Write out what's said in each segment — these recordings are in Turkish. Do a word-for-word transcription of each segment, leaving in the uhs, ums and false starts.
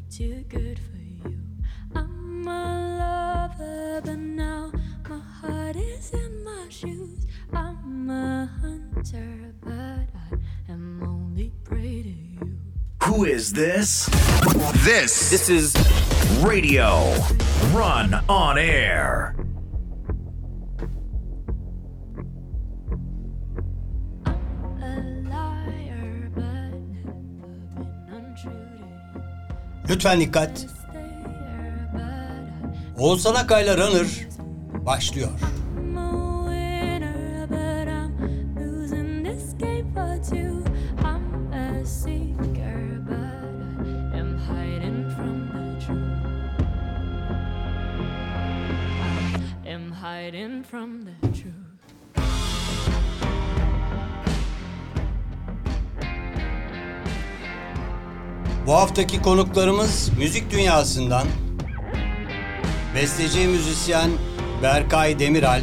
too good for you. I'm a lover, but now my heart is in my shoes. I'm a hunter, but I am only prey to you. Who is this? This. This is Radio Run on Air. Lütfen dikkat. Oğuzhan Akay'la Runner başlıyor. Bu haftaki konuklarımız müzik dünyasından besteci müzisyen Berkay Demiralp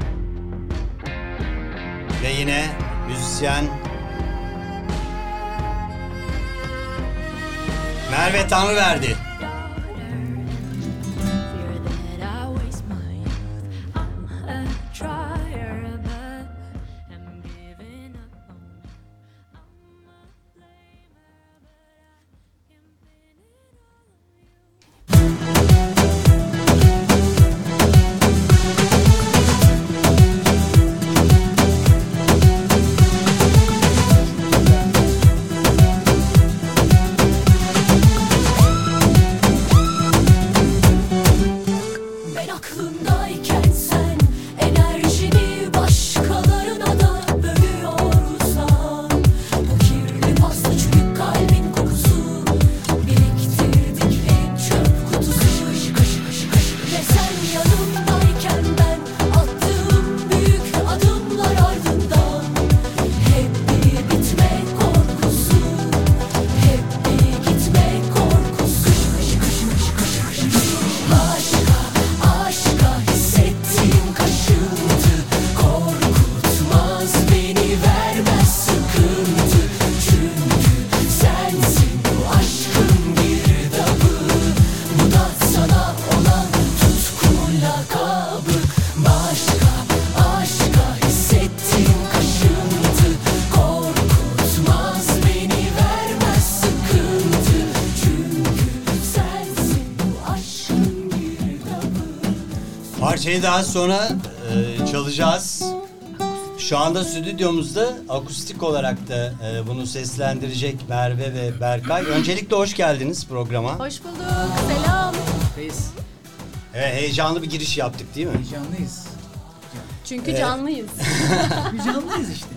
ve yine müzisyen Merve Tanrıverdi. Parçayı daha sonra e, çalacağız. Şu anda stüdyomuzda akustik olarak da e, bunu seslendirecek Merve ve Berkay. Öncelikle hoş geldiniz programa. Hoş bulduk. Selam. Reis. Evet, heyecanlı bir giriş yaptık değil mi? Heyecanlıyız. Çünkü Evet. canlıyız. Heyecanlıyız işte.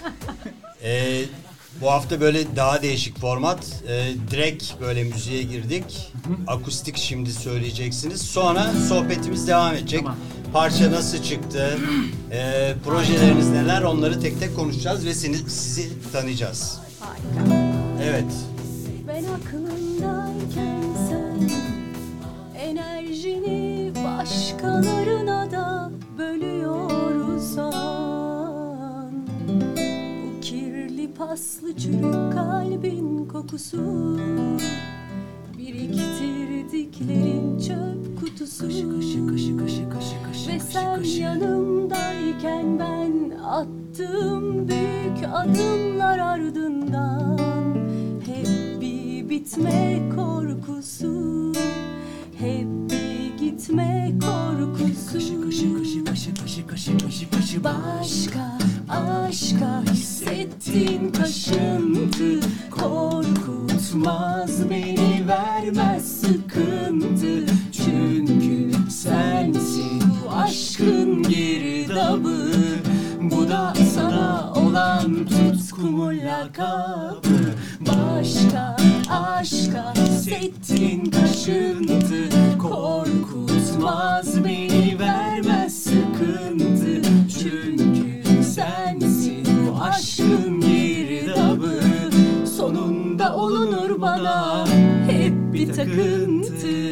E, bu hafta böyle daha değişik format. E, direkt böyle müziğe girdik. Akustik şimdi söyleyeceksiniz. Sonra sohbetimiz devam edecek. Tamam. Parça nasıl çıktı? E, projeleriniz neler? Onları tek tek konuşacağız ve seni, sizi tanıyacağız. Harika. Evet. Ben aklımdayken sen enerjini başkalarına da bölüyorsan, bu kirli paslı çürük kalbin kokusu, biriktirdiklerin çöp kutusu. Kaşı kaşı kaşı kaşı kaşı kaşı Ve kaşı sen kaşı. yanımdayken ben attığım büyük adımlar ardından hep bir bitme korkusu, hep bir gitme korkusu. Kaşı kaşı kaşı kaşı kaşı kaşı kaşı kaşı. Başka aşka hissettiğin kaşıntı korkutmaz beni, vermez sıkıntı. Çünkü sensin bu aşkın girdabı, bu da sana olan tutkumun lakabı. Başka aşka hissettiğin kaşıntı korkutmaz beni, vermez sıkıntı. Çünkü sensin bu aşkın girdabı, sonunda olunur bana hep bir takıntı.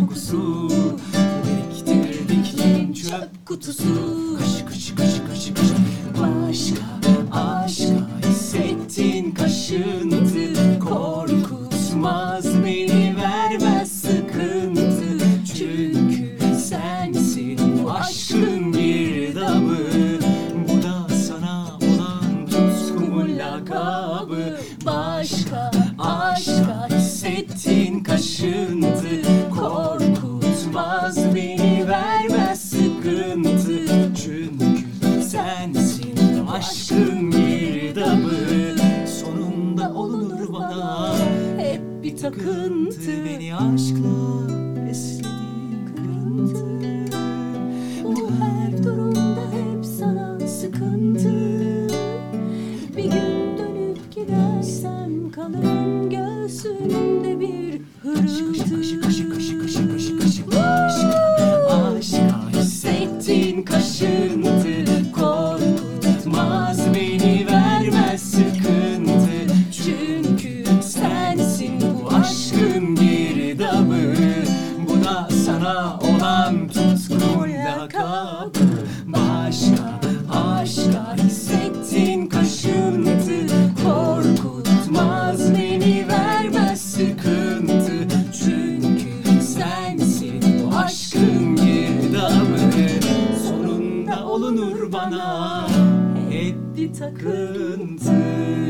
kokusu, biriktirdiklerin çöp kutusu. Kaşı kaşı kaşı kaşı kaşı. Başka aşka hissettin kaşıntı, korkutmaz beni, vermez sıkıntı. Çünkü sensin bu aşkın girdabı, bu da sana olan tutkumun lakabı. Başka aşka hissettin kaşıntı, korkutmaz beni, vermez sıkıntı. Çünkü sensin aşkın girdabı, sonunda olunur bana hep bir takıntı. Beni aşkla beslediğin kırıntı, Bu her durumda hep sana sıkıntı. Bir gün dönüp gidersem kalırım göğsümde bir kaşı kaşı hırıltı. kaşı kaşı kaşı kaşı kaşı. Aşka aşka hissettiğin kaşıntı, korkutmaz beni, vermez sıkıntı. Çünkü sensin bu aşkın girdabı, bu da sana olan tutkumun lakabı. Başka aşka hissettiğin kaşıntı, korkutmaz beni, vermez sıkıntı. Çünkü sensin bu aşkın girdabı, sonunda olunur bana hep bir takıntı.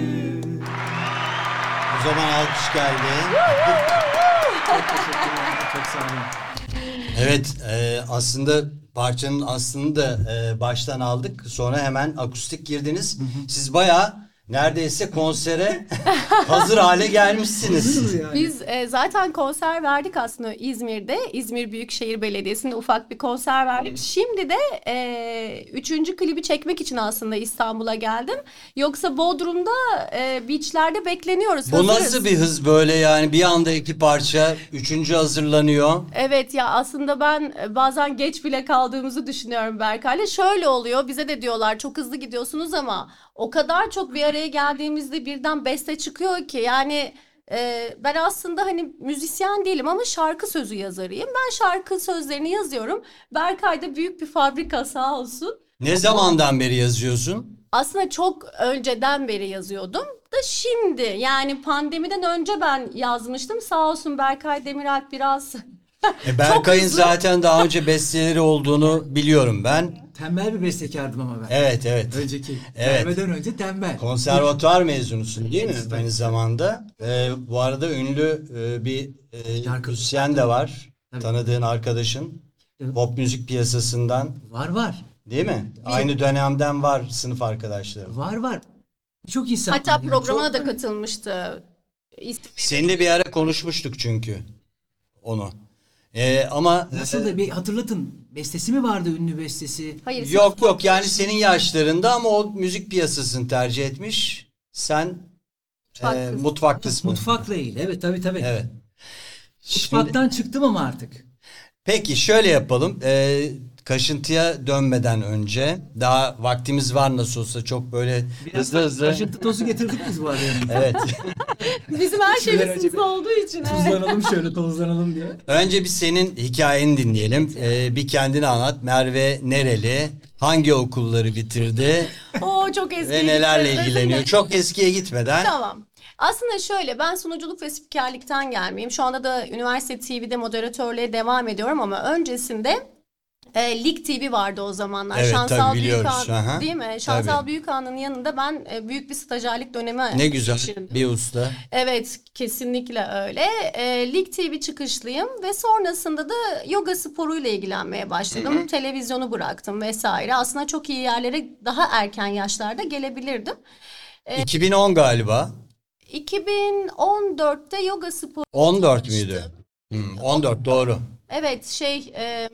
O zaman alkış geldi. Çok teşekkürler. Çok sağ olun. Evet, e, aslında parçanın aslını da e, baştan aldık. Sonra hemen akustik girdiniz. Siz bayağı neredeyse konsere hazır hale gelmişsiniz. Yani. Biz e, zaten konser verdik aslında İzmir'de. İzmir Büyükşehir Belediyesi'nde ufak bir konser verdik. Şimdi de e, üçüncü klibi çekmek için aslında İstanbul'a geldim. Yoksa Bodrum'da e, beachlerde bekleniyoruz. Bu hazırız. nasıl bir hız böyle yani, bir anda iki parça, üçüncü hazırlanıyor. Evet ya, aslında ben e, bazen geç bile kaldığımızı düşünüyorum Berkay'la. Şöyle oluyor, bize de diyorlar çok hızlı gidiyorsunuz ama o kadar çok bir araya geldiğimizde birden beste çıkıyor ki yani e, ben aslında hani müzisyen değilim ama şarkı sözü yazarıyım. Ben şarkı sözlerini yazıyorum. Berkay da büyük bir fabrika sağ olsun. Ne zamandan beri yazıyorsun? Aslında çok önceden beri yazıyordum da şimdi yani pandemiden önce ben yazmıştım. Sağ olsun Berkay Demiralp biraz E, Berkay'ın hızlı. zaten daha önce besteleri olduğunu biliyorum ben. Tembel bir bestekardım ama ben. Evet, evet. Önceki. Evet. Gelmeden önce tembel. Konservatuvar mezunusun değil mi aynı zamanda? Ee, bu arada ünlü e, bir e, Şarkı- müzisyen de var. Tabii. Tanıdığın arkadaşın. Evet. Pop müzik piyasasından Var var. değil mi? Aynı dönemden var sınıf arkadaşlarım. Var var. Çok insan. Hatta Yani programına çok- da katılmıştı. İsmi- Seninle bir ara konuşmuştuk çünkü onu. Ee, ama Nasıl da bir hatırlatın. Bestesi mi vardı, ünlü bestesi? Hayır, yok yok yani senin yaşlarında ama o müzik piyasasını tercih etmiş. Sen Mutfak e, kısmı. mutfak kısmı. Mutfakla ilgili. Evet tabii tabii. Evet. Şimdi- Mutfaktan çıktım ama artık. Peki şöyle yapalım. Ee, kaşıntıya dönmeden önce daha vaktimiz var nasıl olsa, çok böyle hızlı hızlı. Kaşıntı tozu getirdik biz bu arada. Evet. Bizim her Şeyler şeyimiz önce hızlı bir olduğu için. evet. Tuzlanalım şöyle, tozlanalım diye. Önce bir senin hikayeni dinleyelim. Ee, bir kendini anlat. Merve nereli? Hangi okulları bitirdi? Oo, çok eski. Ve nelerle Özür ilgileniyor? dilerim. Çok eskiye gitmeden. Tamam. Aslında şöyle, ben sunuculuk ve spikerlikten gelmeyeyim. Şu anda da üniversite T V'de moderatörlüğe devam ediyorum ama öncesinde e, Lig T V vardı o zamanlar. Evet, Şansal tabii biliyoruz. Büyükhan, Aha. değil mi? Şansal Tabii. Büyükhan'ın yanında ben e, büyük bir stajyerlik dönemi Ne güzel geçirdim. bir usta. Evet, kesinlikle öyle. E, Lig T V çıkışlıyım ve sonrasında da yoga sporuyla ilgilenmeye başladım. Televizyonu bıraktım vesaire. Aslında çok iyi yerlere daha erken yaşlarda gelebilirdim. iki bin on galiba. iki bin on dörtte yoga sporu on dört çalıştım. müydü? Hmm, on dört doğru. Evet, şey e,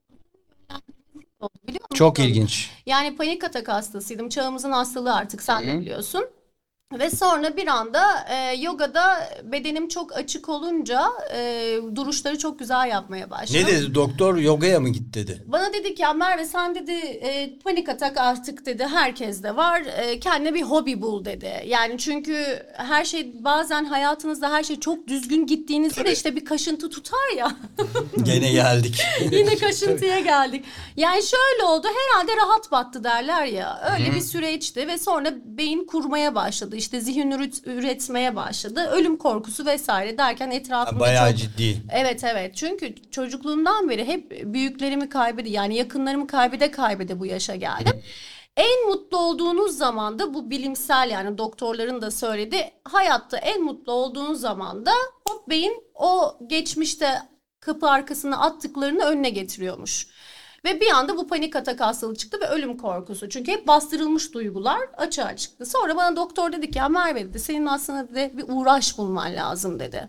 oldu, biliyor musun? Çok ilginç. Yani panik atak hastasıydım. Çağımızın hastalığı artık, sen de biliyorsun. Ve sonra bir anda e, yogada bedenim çok açık olunca e, duruşları çok güzel yapmaya başladım. Ne dedi doktor, yogaya mı git dedi? Bana dedi ki ya Merve sen dedi e, panik atak artık dedi herkeste var, e, kendine bir hobi bul dedi. Yani çünkü her şey bazen hayatınızda her şey çok düzgün gittiğinizde de işte bir kaşıntı tutar ya. Gene geldik. Yine kaşıntıya geldik. Yani şöyle oldu, herhalde rahat battı derler ya, öyle bir süreçti ve sonra beyin kurmaya başladı. İşte zihin üret- üretmeye başladı. Ölüm korkusu vesaire derken etrafımda Bayağı çok... ciddi. Evet evet, çünkü çocukluğumdan beri hep büyüklerimi kaybede yani yakınlarımı kaybede kaybede bu yaşa geldim. En mutlu olduğunuz zaman da bu bilimsel, yani doktorların da söyledi, hayatta en mutlu olduğun zaman da hop beyin o geçmişte kapı arkasına attıklarını önüne getiriyormuş. Ve bir anda bu panik atak hastalığı çıktı ve ölüm korkusu. Çünkü hep bastırılmış duygular açığa çıktı. Sonra bana doktor dedi ki ya Merve dedi, senin aslında dedi, bir uğraş bulman lazım dedi.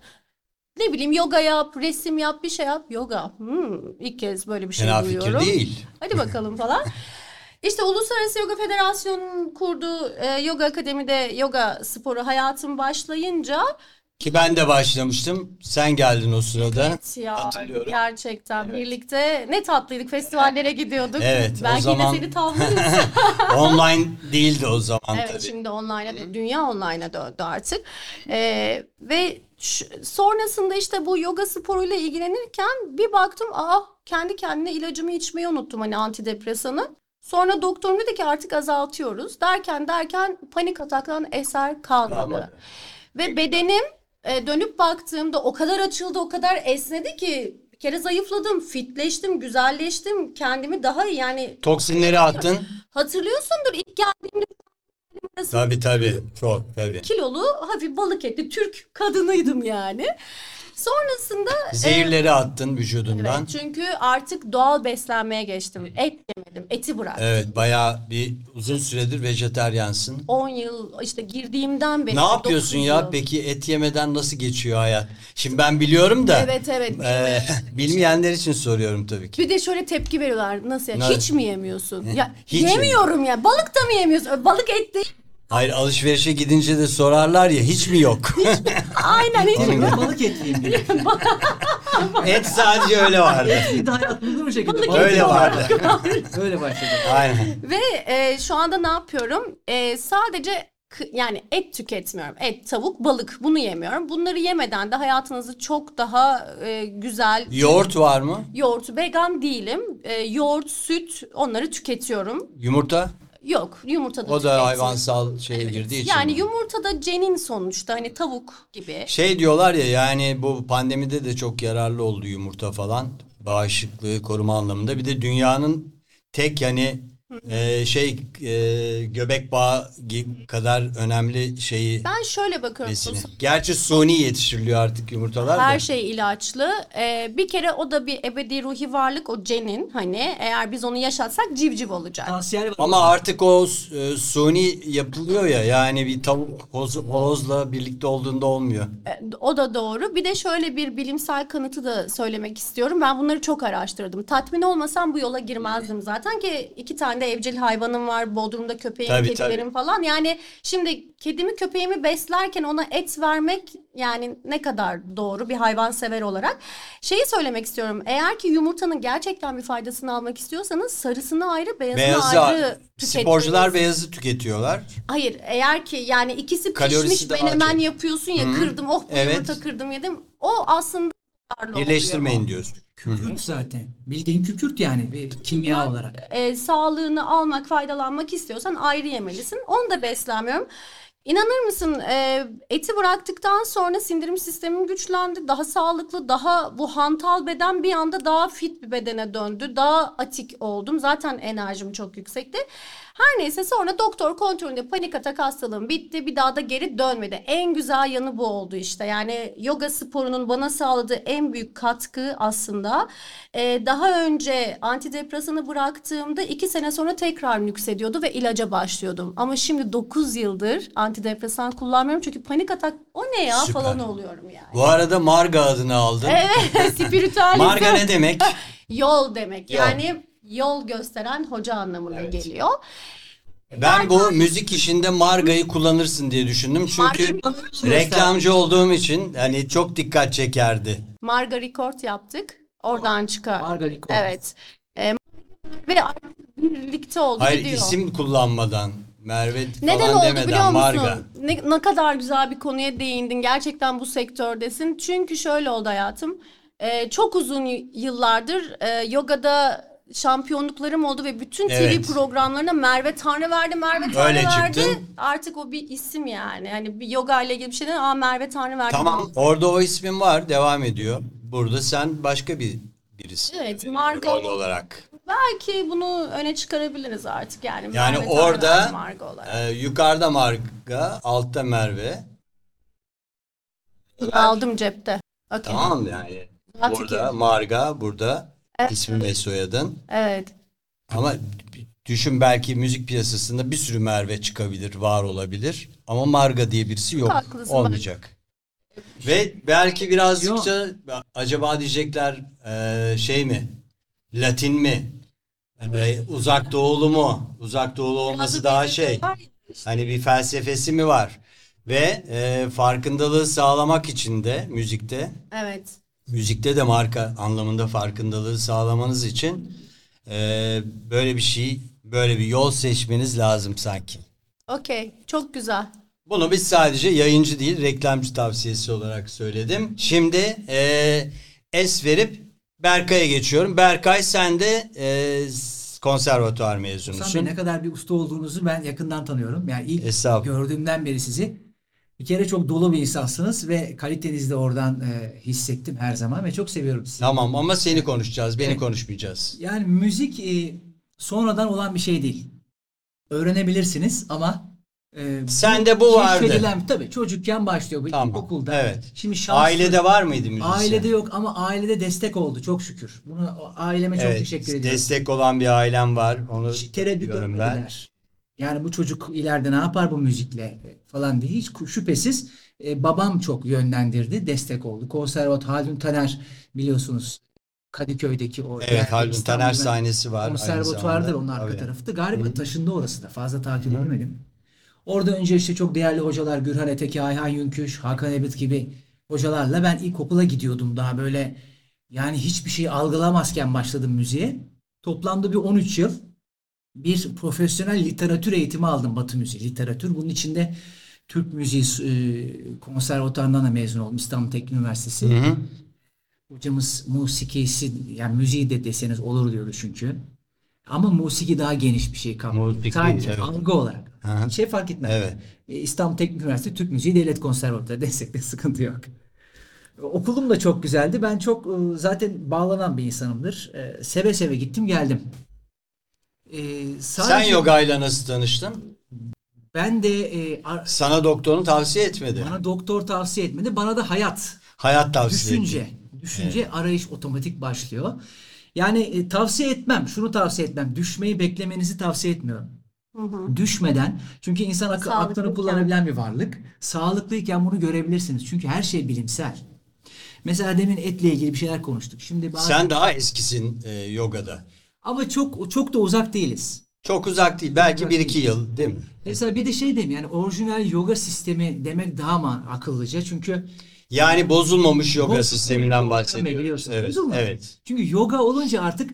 Ne bileyim, yoga yap, resim yap, bir şey yap. Yoga. Hmm, ilk kez böyle bir şey Fena duyuyorum. fikir değil. Hadi bakalım falan. İşte Uluslararası Yoga Federasyonu'nun kurduğu e, yoga akademide yoga sporu hayatım başlayınca... Ki ben de başlamıştım. Sen geldin o sırada. Evet ya, Hatırlıyorum. gerçekten evet. Birlikte ne tatlıydık, festivallere gidiyorduk. Evet, Belki o zaman de seni tavlarız. online değildi o zaman Evet, tabii. şimdi online'a, dünya online'a döndü artık. Ee, ve şu, sonrasında işte bu yoga sporuyla ilgilenirken bir baktım, aa kendi kendine ilacımı içmeyi unuttum, hani antidepresanı. Sonra doktorum dedi ki artık azaltıyoruz. Derken derken panik ataktan eser kalmadı. Kalmadı. Ve bedenim e, dönüp baktığımda o kadar açıldı, o kadar esnedi ki bir kere zayıfladım, fitleştim, güzelleştim, kendimi daha iyi yani. Toksinleri attın. Hatırlıyorsundur ilk geldiğimde Tabii tabii. Çok tabii. kilolu, hafif balık etli Türk kadınıydım yani. Sonrasında Zehirleri attın vücudundan. evet, çünkü artık doğal beslenmeye geçtim. Et yemedim, eti bıraktım. Evet, bayağı bir uzun süredir vejetaryansın. on yıl işte girdiğimden beri. Ne yapıyorsun dokuz ya? yıl. Peki et yemeden nasıl geçiyor hayat? Şimdi ben biliyorum da. Evet evet. e, bilmeyenler için soruyorum tabii ki. Bir de şöyle tepki veriyorlar. Nasıl ya? Ne? Hiç mi yemiyorsun? Ya Hiç yemiyorum ya. Balık da mı yemiyorsun? Balık et değil. Hayır, alışverişe gidince de sorarlar ya, hiç mi yok? Aynen hiç mi? Ben balık etliyim diye. Et sadece öyle vardı. Bir de hayatımda bu şekilde. Balık balık Öyle eti vardı. Öyle başladı. Aynen. Ve e, şu anda ne yapıyorum? E, sadece k- yani et tüketmiyorum. Et, tavuk, balık, bunu yemiyorum. Bunları yemeden de hayatınızı çok daha e, güzel... Yoğurt var mı? Yoğurt, vegan değilim. E, yoğurt, süt, onları tüketiyorum. Yumurta? Yok, yumurta da O da tüketmiyorum. hayvansal şeye girdiği için. Yani yumurta da cenin sonuçta, hani tavuk gibi. Şey diyorlar ya, yani bu pandemide de çok yararlı oldu yumurta falan. Bağışıklığı koruma anlamında. Bir de dünyanın tek yani e, şey e, göbek bağı gi- kadar önemli şeyi Ben şöyle bakıyorum. besini. Gerçi suni yetiştiriliyor artık yumurtalar Her da. şey ilaçlı. Ee, bir kere o da bir ebedi ruhi varlık, o cenin, hani eğer biz onu yaşatsak civciv olacak. Tavsiyeler var. Ama artık o e, suni yapılıyor ya, yani bir tavuk horoz, horozla birlikte olduğunda olmuyor. Ee, O da doğru. Bir de şöyle bir bilimsel kanıtı da söylemek istiyorum. Ben bunları çok araştırdım. Tatmin olmasam bu yola girmezdim zaten, ki iki tane de evcil hayvanım var. Bodrum'da köpeğim, Tabii, kedilerim falan. Yani şimdi kedimi, köpeğimi beslerken ona et vermek yani ne kadar doğru bir hayvansever olarak. Şeyi söylemek istiyorum. Eğer ki yumurtanın gerçekten bir faydasını almak istiyorsanız sarısını ayrı, beyazını Beyazı, ayrı sporcular tüketmeniz. beyazı tüketiyorlar. Hayır, eğer ki yani ikisi Kalorisi pişmiş, daha menemen çok. yapıyorsun ya, Hı. kırdım, oh bu Evet. yumurta kırdım yedim. O aslında zararlı Birleştirmeyin oluyor. diyorsun. Kükürt zaten. Bildiğin kükürt yani bir kimya olarak. E, sağlığını almak, faydalanmak istiyorsan ayrı yemelisin. Onu da beslenmiyorum. İnanır mısın, e, eti bıraktıktan sonra sindirim sistemim güçlendi. Daha sağlıklı, daha bu hantal beden bir anda daha fit bir bedene döndü. Daha atik oldum. Zaten enerjim çok yüksekti. Her neyse, sonra doktor kontrolünde panik atak hastalığım bitti. Bir daha da geri dönmedi. En güzel yanı bu oldu işte. Yani yoga sporunun bana sağladığı en büyük katkı aslında. e, daha önce antidepresanı bıraktığımda iki sene sonra tekrar nüksediyordu ve ilaca başlıyordum. Ama şimdi dokuz yıldır antidepresan kullanmıyorum. Çünkü panik atak o ne ya Süper. falan oluyorum yani. Bu arada Marga adını aldın. Evet, spiritüel Marga ne demek? yol demek. Yol. Yani yol gösteren hoca anlamına Evet. geliyor. Ben bu müzik işinde margayı kullanırsın diye düşündüm. Çünkü Marga- reklamcı olduğum için hani çok dikkat çekerdi. Marga Record yaptık. Oradan çıkar. Marga Record. Evet. Ee, ve artık birlikte oldu Hayır, gidiyor. isim kullanmadan, Merve Neden falan oldu demeden biliyor musun? marga. Ne, ne kadar güzel bir konuya değindin. Gerçekten bu sektördesin. Çünkü şöyle oldu hayatım. Ee, çok uzun y- yıllardır e, yogada şampiyonluklarım oldu ve bütün T V Evet. programlarına Merve Tanrıverdi, Merve Tanrıverdi. Öyle çıktın. Artık o bir isim yani. Hani bir yoga ile ilgili bir şeyden aa Merve Tanrıverdi. Tamam, orada o ismin var, devam ediyor. Burada sen başka bir birisi. Evet, marka Rol olarak. belki bunu öne çıkarabiliriz artık yani. Yani Merve orada Tanrıverdi marka olarak. e, yukarıda marga, altta Merve. Aldım cepte. Okey. Tamam yani. Rahat Burada iki. marga, burada Evet. ismin ve soyadın. Evet. Ama düşün, belki müzik piyasasında bir sürü Merve çıkabilir, var olabilir. Ama marga diye birisi yok, Haklısın, olmayacak. Ve belki birazcıkça acaba diyecekler e, şey mi, Latin mi, E, uzak doğulu mu? Uzak doğulu olması daha şey. Hani bir felsefesi mi var? Ve e, farkındalığı sağlamak için de müzikte, Evet. müzikte de marka anlamında farkındalığı sağlamanız için e, böyle bir şey, böyle bir yol seçmeniz lazım sanki. Okey. Çok güzel. Bunu biz sadece yayıncı değil, reklamcı tavsiyesi olarak söyledim. Şimdi e, es verip Berkay'a geçiyorum. Berkay, sen de e, konservatuvar Hasan Bey, mezunusun. ne kadar bir usta olduğunuzu ben yakından tanıyorum. Yani ilk Estağfurullah. gördüğümden beri sizi. Bir kere çok dolu bir insansınız ve kalitenizi de oradan e, hissettim her zaman ve çok seviyorum sizi. Tamam, ama seni konuşacağız, beni Evet. konuşmayacağız. Yani müzik e, sonradan olan bir şey değil. Öğrenebilirsiniz ama e, Sende bu vardı. keşfedilen, tabii çocukken başlıyor bu Tamam, okulda. evet. Şimdi şanslı, Ailede var mıydı müzisyen? ailede yok ama ailede destek oldu çok şükür. Bunu aileme çok Evet, teşekkür ediyorum. destek olan bir ailem var. Onu Hiç tereddüt diyorum ben. etmediler. Yani bu çocuk ileride ne yapar bu müzikle falan diye hiç şüphesiz e, babam çok yönlendirdi, destek oldu. Konservatuvar Haldun Taner, biliyorsunuz Kadıköy'deki o Evet, yani Haldun İstanbul'da Taner sahnesi var. aynı konservatuvardır zamanda. onun arka Tabii. tarafı da. Galiba taşındı orası da. Fazla takip etmedim. Orada önce işte çok değerli hocalar, Gürhan Eteki, Ayhan Yünküş, Hakan Ebit gibi hocalarla ben ilkokula gidiyordum. Daha böyle yani hiçbir şey algılamazken başladım müziğe. Toplamda bir on üç yıl bir profesyonel literatür eğitimi aldım, Batı müziği, literatür. Bunun içinde Türk müziği e, konservatuvarından da mezun oldum, İstanbul Teknik Üniversitesi. Hı hı. Hocamız musikisi, yani müziği de deseniz olur diyordu çünkü. Ama musiki daha geniş bir şey kapsıyor. Musiki, Sadece evet. algı olarak. Hı hı. Şey fark etmez. Evet. E, İstanbul Teknik Üniversitesi Türk Müziği Devlet Konservatuvarı destekte sıkıntı yok. E, Okulum da çok güzeldi. Ben çok e, zaten bağlanan bir insanımdır. E, Seve seve gittim geldim. E, Sen sadece yogayla nasıl tanıştın? ben de e, ar- Sana doktorunu tavsiye etmedi. bana doktor tavsiye etmedi. Bana da hayat, Hayat tavsiye düşünce, etti. düşünce arayış otomatik başlıyor. Yani e, tavsiye etmem, şunu tavsiye etmem. Düşmeyi beklemenizi tavsiye etmiyorum. Düşmeden, çünkü insan akı- aklını Sağlıklıyken. kullanabilen bir varlık. Sağlıklıyken bunu görebilirsiniz. Çünkü her şey bilimsel. Mesela demin etle ilgili bir şeyler konuştuk. Şimdi bazı... Sen daha eskisin e, yogada. Ama çok çok da uzak değiliz. Çok uzak değil. Belki Uzak bir iki değil. yıl, değil mi? Mesela bir de şey diyeyim, yani orijinal yoga sistemi demek daha mı akıllıca? Çünkü Yani bozulmamış yoga Bozulmamış sisteminden yoga bahsediyoruz. biliyorsun. Evet, Bozulmamış. evet. Çünkü yoga olunca artık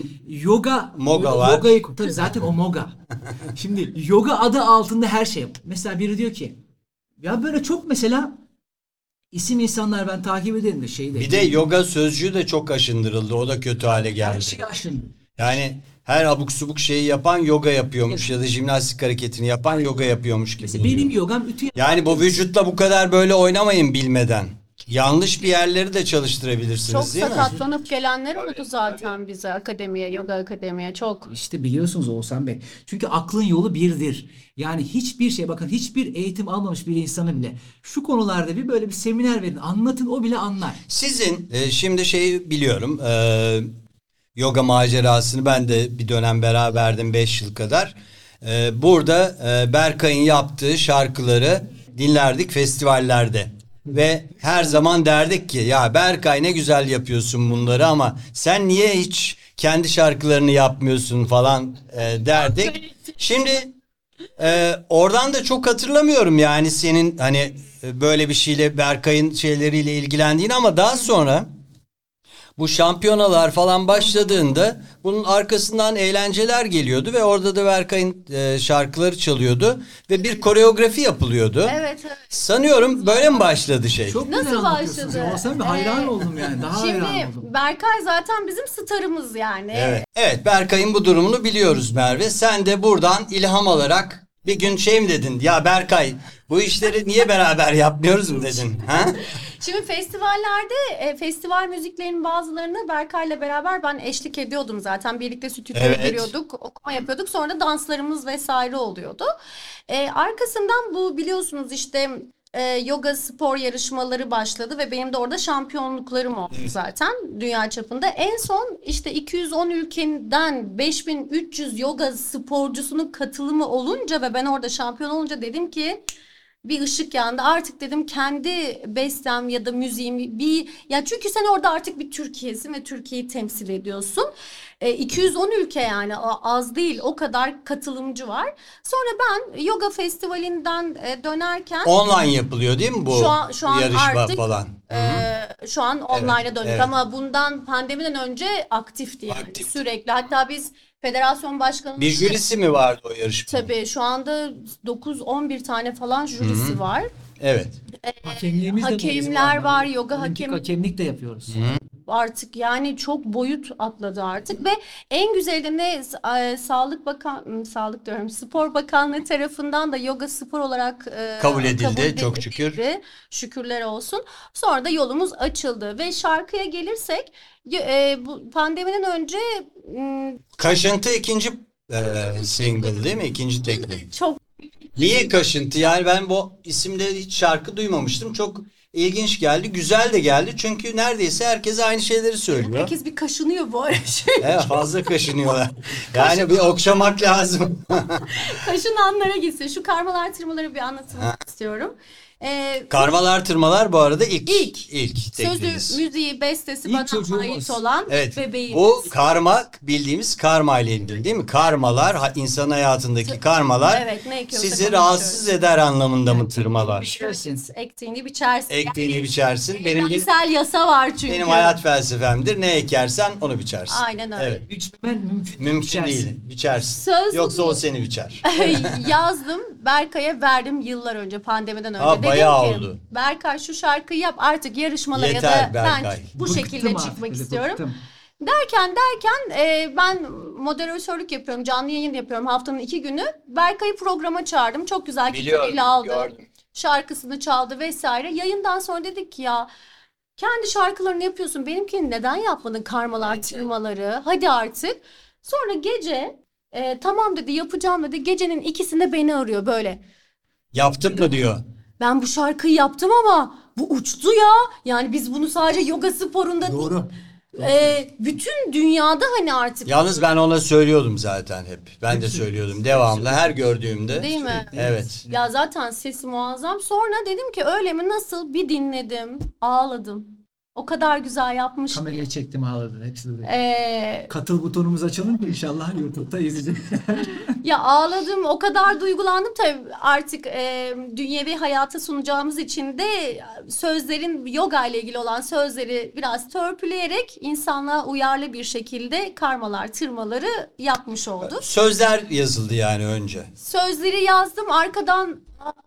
yoga Moga var. Yogayı, tabii zaten o moga. Şimdi yoga adı altında her şey. Mesela biri diyor ki ya böyle çok mesela isim insanlar ben takip ederim de şeyde. Bir de yoga sözcüğü de çok aşındırıldı. O da kötü hale her geldi. şey aşın. Yani her abuk subuk şeyi yapan yoga yapıyormuş ya da jimnastik hareketini yapan yoga yapıyormuş gibi. Mesela oluyor. benim yogam ütü Yani bu vücutla bu kadar böyle oynamayın bilmeden. Yanlış bir yerleri de çalıştırabilirsiniz, Çok değil mi? sakatlanıp gelenler oldu zaten bize akademiye, yoga akademiye çok. İşte biliyorsunuz Oğuzhan Bey. Çünkü aklın yolu birdir. Yani hiçbir şey, bakın hiçbir eğitim almamış bir insanı bile şu konularda bir böyle bir seminer verin, anlatın, o bile anlar. Sizin e, şimdi şeyi biliyorum. E, yoga macerasını ben de bir dönem beraberdim, beş yıl kadar. E, burada e, Berkay'ın yaptığı şarkıları dinlerdik festivallerde. Ve her zaman derdik ki ya Berkay ne güzel yapıyorsun bunları ama sen niye hiç kendi şarkılarını yapmıyorsun falan e, derdik. Şimdi Ee, oradan da çok hatırlamıyorum yani senin hani e, böyle bir şeyle Berkay'ın şeyleriyle ilgilendiğini ama daha sonra bu şampiyonalar falan başladığında bunun arkasından eğlenceler geliyordu ve orada da Berkay'ın e, şarkıları çalıyordu ve bir koreografi yapılıyordu. Evet, evet. Sanıyorum böyle mi başladı şey? Çok Nasıl güzel anlatıyorsunuz. başladı? Ya. Sen bir hayran Ee, oldum yani. Daha hayran Şimdi oldum. Berkay zaten bizim starımız yani. Evet. Evet, Berkay'ın bu durumunu biliyoruz Merve. Sen de buradan ilham alarak bir gün şey mi dedin? Ya Berkay, bu işleri niye beraber yapmıyoruz mu dedin? Ha? Şimdi festivallerde e, festival müziklerinin bazılarını Berkay'la beraber ben eşlik ediyordum zaten. Birlikte stüdyoya Evet. giriyorduk, okuma yapıyorduk. Sonra da danslarımız vesaire oluyordu. E, arkasından bu biliyorsunuz işte e, yoga spor yarışmaları başladı ve benim de orada şampiyonluklarım oldu zaten dünya çapında. En son işte iki yüz on ülkeden beş bin üç yüz yoga sporcusunun katılımı olunca ve ben orada şampiyon olunca dedim ki bir ışık yandı. Artık dedim kendi bestem ya da müziğim bir ya çünkü sen orada artık bir Türkiye'sin ve Türkiye'yi temsil ediyorsun. E, iki yüz on ülke yani az değil o kadar katılımcı var. Sonra ben yoga festivalinden e, dönerken Online yapılıyor değil mi bu Şu an- şu an yarışma artık- falan? e, şu an online'a döndük evet. ama bundan pandemiden önce aktifti yani Aktifti. sürekli. Hatta biz federasyon başkanımız Bir jürisi mi vardı o yarışma? tabii şu anda dokuz on bir tane falan jürisi var. Evet. Hakemliğimiz de hakemler bizim var. var, yoga Olimpik hakem- hakemlik de yapıyoruz. Artık yani çok boyut atladı artık ve en güzeli de ne e, Sağlık Bakan Sağlık diyorum Spor Bakanlığı tarafından da yoga spor olarak e, Kabul edildi, çok şükür. Şükürler olsun. Sonra da yolumuz açıldı ve şarkıya gelirsek e, bu pandemiden önce m, Kaşıntı ikinci e, single değil mi? İkinci tekli. çok Niye kaşıntı? Yani ben bu isimde hiç şarkı duymamıştım. Çok ilginç geldi. Güzel de geldi. Çünkü neredeyse herkes aynı şeyleri söylüyor. herkes bir kaşınıyor bu arada. Evet, fazla kaşınıyorlar. Yani bir okşamak lazım. Kaşınanlara gitsin. Şu karmalar tırmaları bir anlatmak istiyorum. E, Karmalar tırmalar bu arada ilk İlk. ilk Sözü, tekliniz. müziği, bestesi İlk bana çocuğumuz. ait olan Evet. bebeğimiz. Bu karma bildiğimiz karma ile ilgili değil mi? Karmalar ha- insan hayatındaki karmalar Evet, ne ekiyorsak sizi onu rahatsız eder anlamında mı tırmalar? biçersin. Ektiğini biçersin. Ektiğini biçersin. Benim Evrensel yasa var çünkü. benim hayat felsefemdir. Ne ekersen onu biçersin. Aynen öyle. Evet. Biçmen mümkün. Mümkün Biçersin. değil. Biçersin. Söz Yoksa bu. o seni biçer. Yazdım. Berkay'a verdim yıllar önce pandemiden önce. Ha, Dedim bayağı ki oldu. Berkay şu şarkıyı yap artık yarışmalara ya Yeter da ben Berkay. bu Bıktım şekilde artık çıkmak dedi, istiyorum. bıktım. Derken derken e, ben moderatörlük yapıyorum. Canlı yayın yapıyorum haftanın iki günü. Berkay'ı programa çağırdım. Çok güzel Biliyorum, kitleriyle aldı. gördüm. Şarkısını çaldı vesaire. Yayından sonra dedik ki ya kendi şarkılarını yapıyorsun. Benimkini neden yapmadın karmalar, tırmaları? Hadi artık. Sonra gece e, tamam dedi yapacağım dedi. Gecenin ikisinde beni arıyor böyle. Yaptık mı diyor. Ben bu şarkıyı yaptım ama bu uçtu ya. Yani biz bunu sadece yoga sporunda Doğru. e, bütün dünyada hani artık Yalnız ben ona söylüyordum zaten hep. Ben de söylüyordum devamlı her gördüğümde. değil mi? Evet. Ya zaten sesi muazzam. Sonra dedim ki öyle mi nasıl bir dinledim. Ağladım. O kadar güzel yapmış. Kamerayı çektim ağladı. Hepsi de. Ee, Katıl butonumuzu açalım ki inşallah YouTube'da izleyecek. ya ağladım o kadar duygulandım tabii artık e, dünyevi hayata sunacağımız için de sözlerin yoga ile ilgili olan sözleri biraz törpüleyerek insanlığa uyarlı bir şekilde karmalar tırmaları yapmış olduk. Sözler yazıldı yani önce. Sözleri yazdım arkadan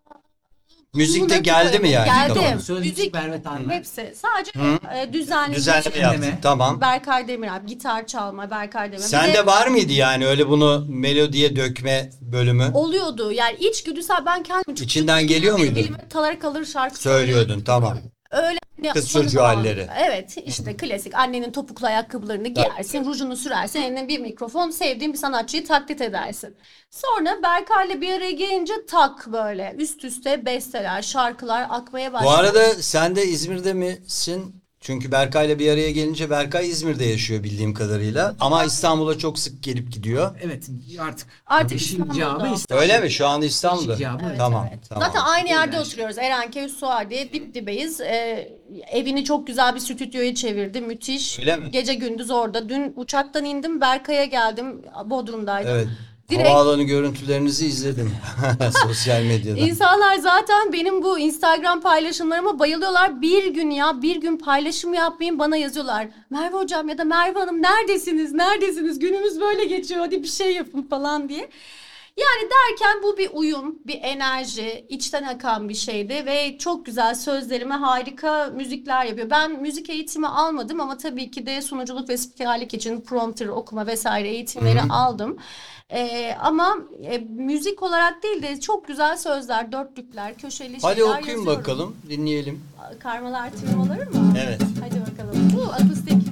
Müzik de Buna geldi mi yani? Geldi. Tamam. Söz Müzik- müzik Merve Tanrı. hepsi sadece e, düzenli Düzenleme müzik. yaptık. Dinleme. Tamam. Berkay Demiralp gitar çalma Berkay Demiralp. Bir Sende de var mıydı yani öyle bunu melodiye dökme bölümü? oluyordu yani içgüdüsel ben kendim çok İçinden geliyor muydu? elime talarak alır şarkı Söylüyordun tamam. Öyle hani Kız sonra çocuğu zaman- halleri. Evet işte klasik annenin topuklu ayakkabılarını giyersin, rujunu sürersin, eline bir mikrofon, sevdiğin bir sanatçıyı taklit edersin. Sonra Berkay'la bir araya gelince tak böyle üst üste besteler, şarkılar akmaya başladı. Bu arada sen de İzmir'de misin? Çünkü Berkay'la bir araya gelince Berkay İzmir'de yaşıyor bildiğim kadarıyla. Ama İstanbul'a çok sık gelip gidiyor. Evet artık. Artık İşin İstanbul'da. icabı İstanbul. Öyle mi? Şu anda İstanbul'da. İcabı, evet, Tamam, Evet. tamam. Zaten aynı yerde oturuyoruz. Erenköy Suadiye dip dibeyiz. Ee, evini çok güzel bir stüdyoya çevirdi. Müthiş. Öyle mi? Gece gündüz orada. Dün uçaktan indim. Berkay'a geldim. Bodrum'daydım. Evet. Direkt Havaalanı görüntülerinizi izledim sosyal medyada. İnsanlar zaten benim bu Instagram paylaşımlarıma bayılıyorlar. Bir gün ya bir gün paylaşım yapmayın bana yazıyorlar. Merve hocam ya da Merve Hanım neredesiniz neredesiniz günümüz böyle geçiyor hadi bir şey yapın falan diye. Yani derken bu bir uyum, bir enerji, içten akan bir şeydi ve çok güzel sözlerime harika müzikler yapıyor. Ben müzik eğitimi almadım ama tabii ki de sunuculuk ve spikerlik için prompter okuma vesaire eğitimleri Hı-hı. aldım. Ee, ama e, müzik olarak değil de çok güzel sözler, dörtlükler, köşeli şeyler Hadi yazıyorum. okuyun bakalım, dinleyelim. Karmalar tırmaları mı? Evet. Hadi bakalım. Bu akustik.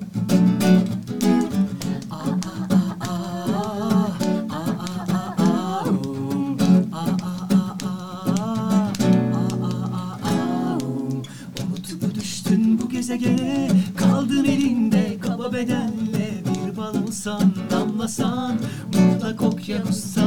Gezegene kaldın elinde kaba bedenle bir bal olsan damlasan mutlak okyanusta.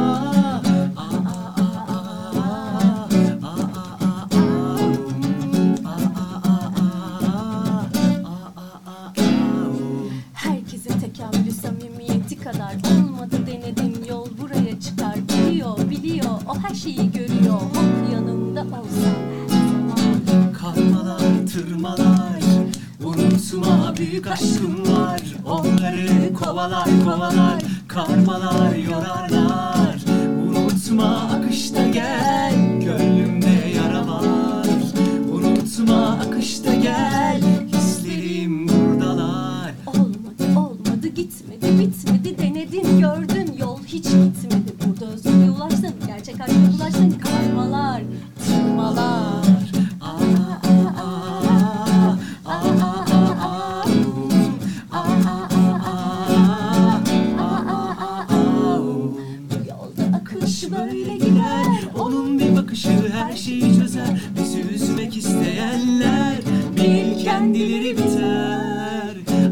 Herkesin tekamülü samimiyeti kadar olmadı denedim yol buraya çıkar biliyor biliyor o her şeyi görüyor hop yanımda olsan her zaman. Karmalar tırmalar unutma büyük aşkım var onları kovalar kovalar karmalar yorarlar unutma akışta gel gönlümde yara var unutma akışta gel hislerim buradalar. Olmadı olmadı gitmedi bitmedi denedin gördün yol hiç gitmedi burada özgürlüğe ulaştın gerçek aşka ulaştın karmalar tırmalar. Böyle gider onun bir bakışı her şeyi çözer bizi üzmek isteyenler bil kendileri biter.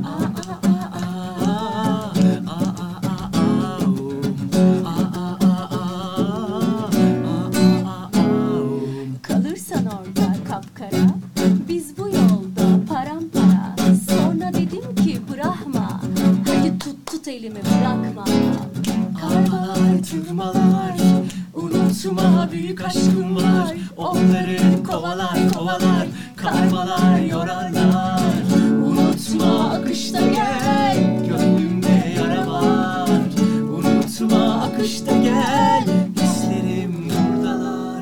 Kalırsan orada kapkara biz bu yolda parampara sonra dedim ki bırakma hadi tut tut elimi bırakma. Karmalar tırmalar unutma büyük aşkım var onları kovalar kovalar karmalar yorarlar unutma akışta gel gönlümde yara var unutma akışta gel hislerim buradalar.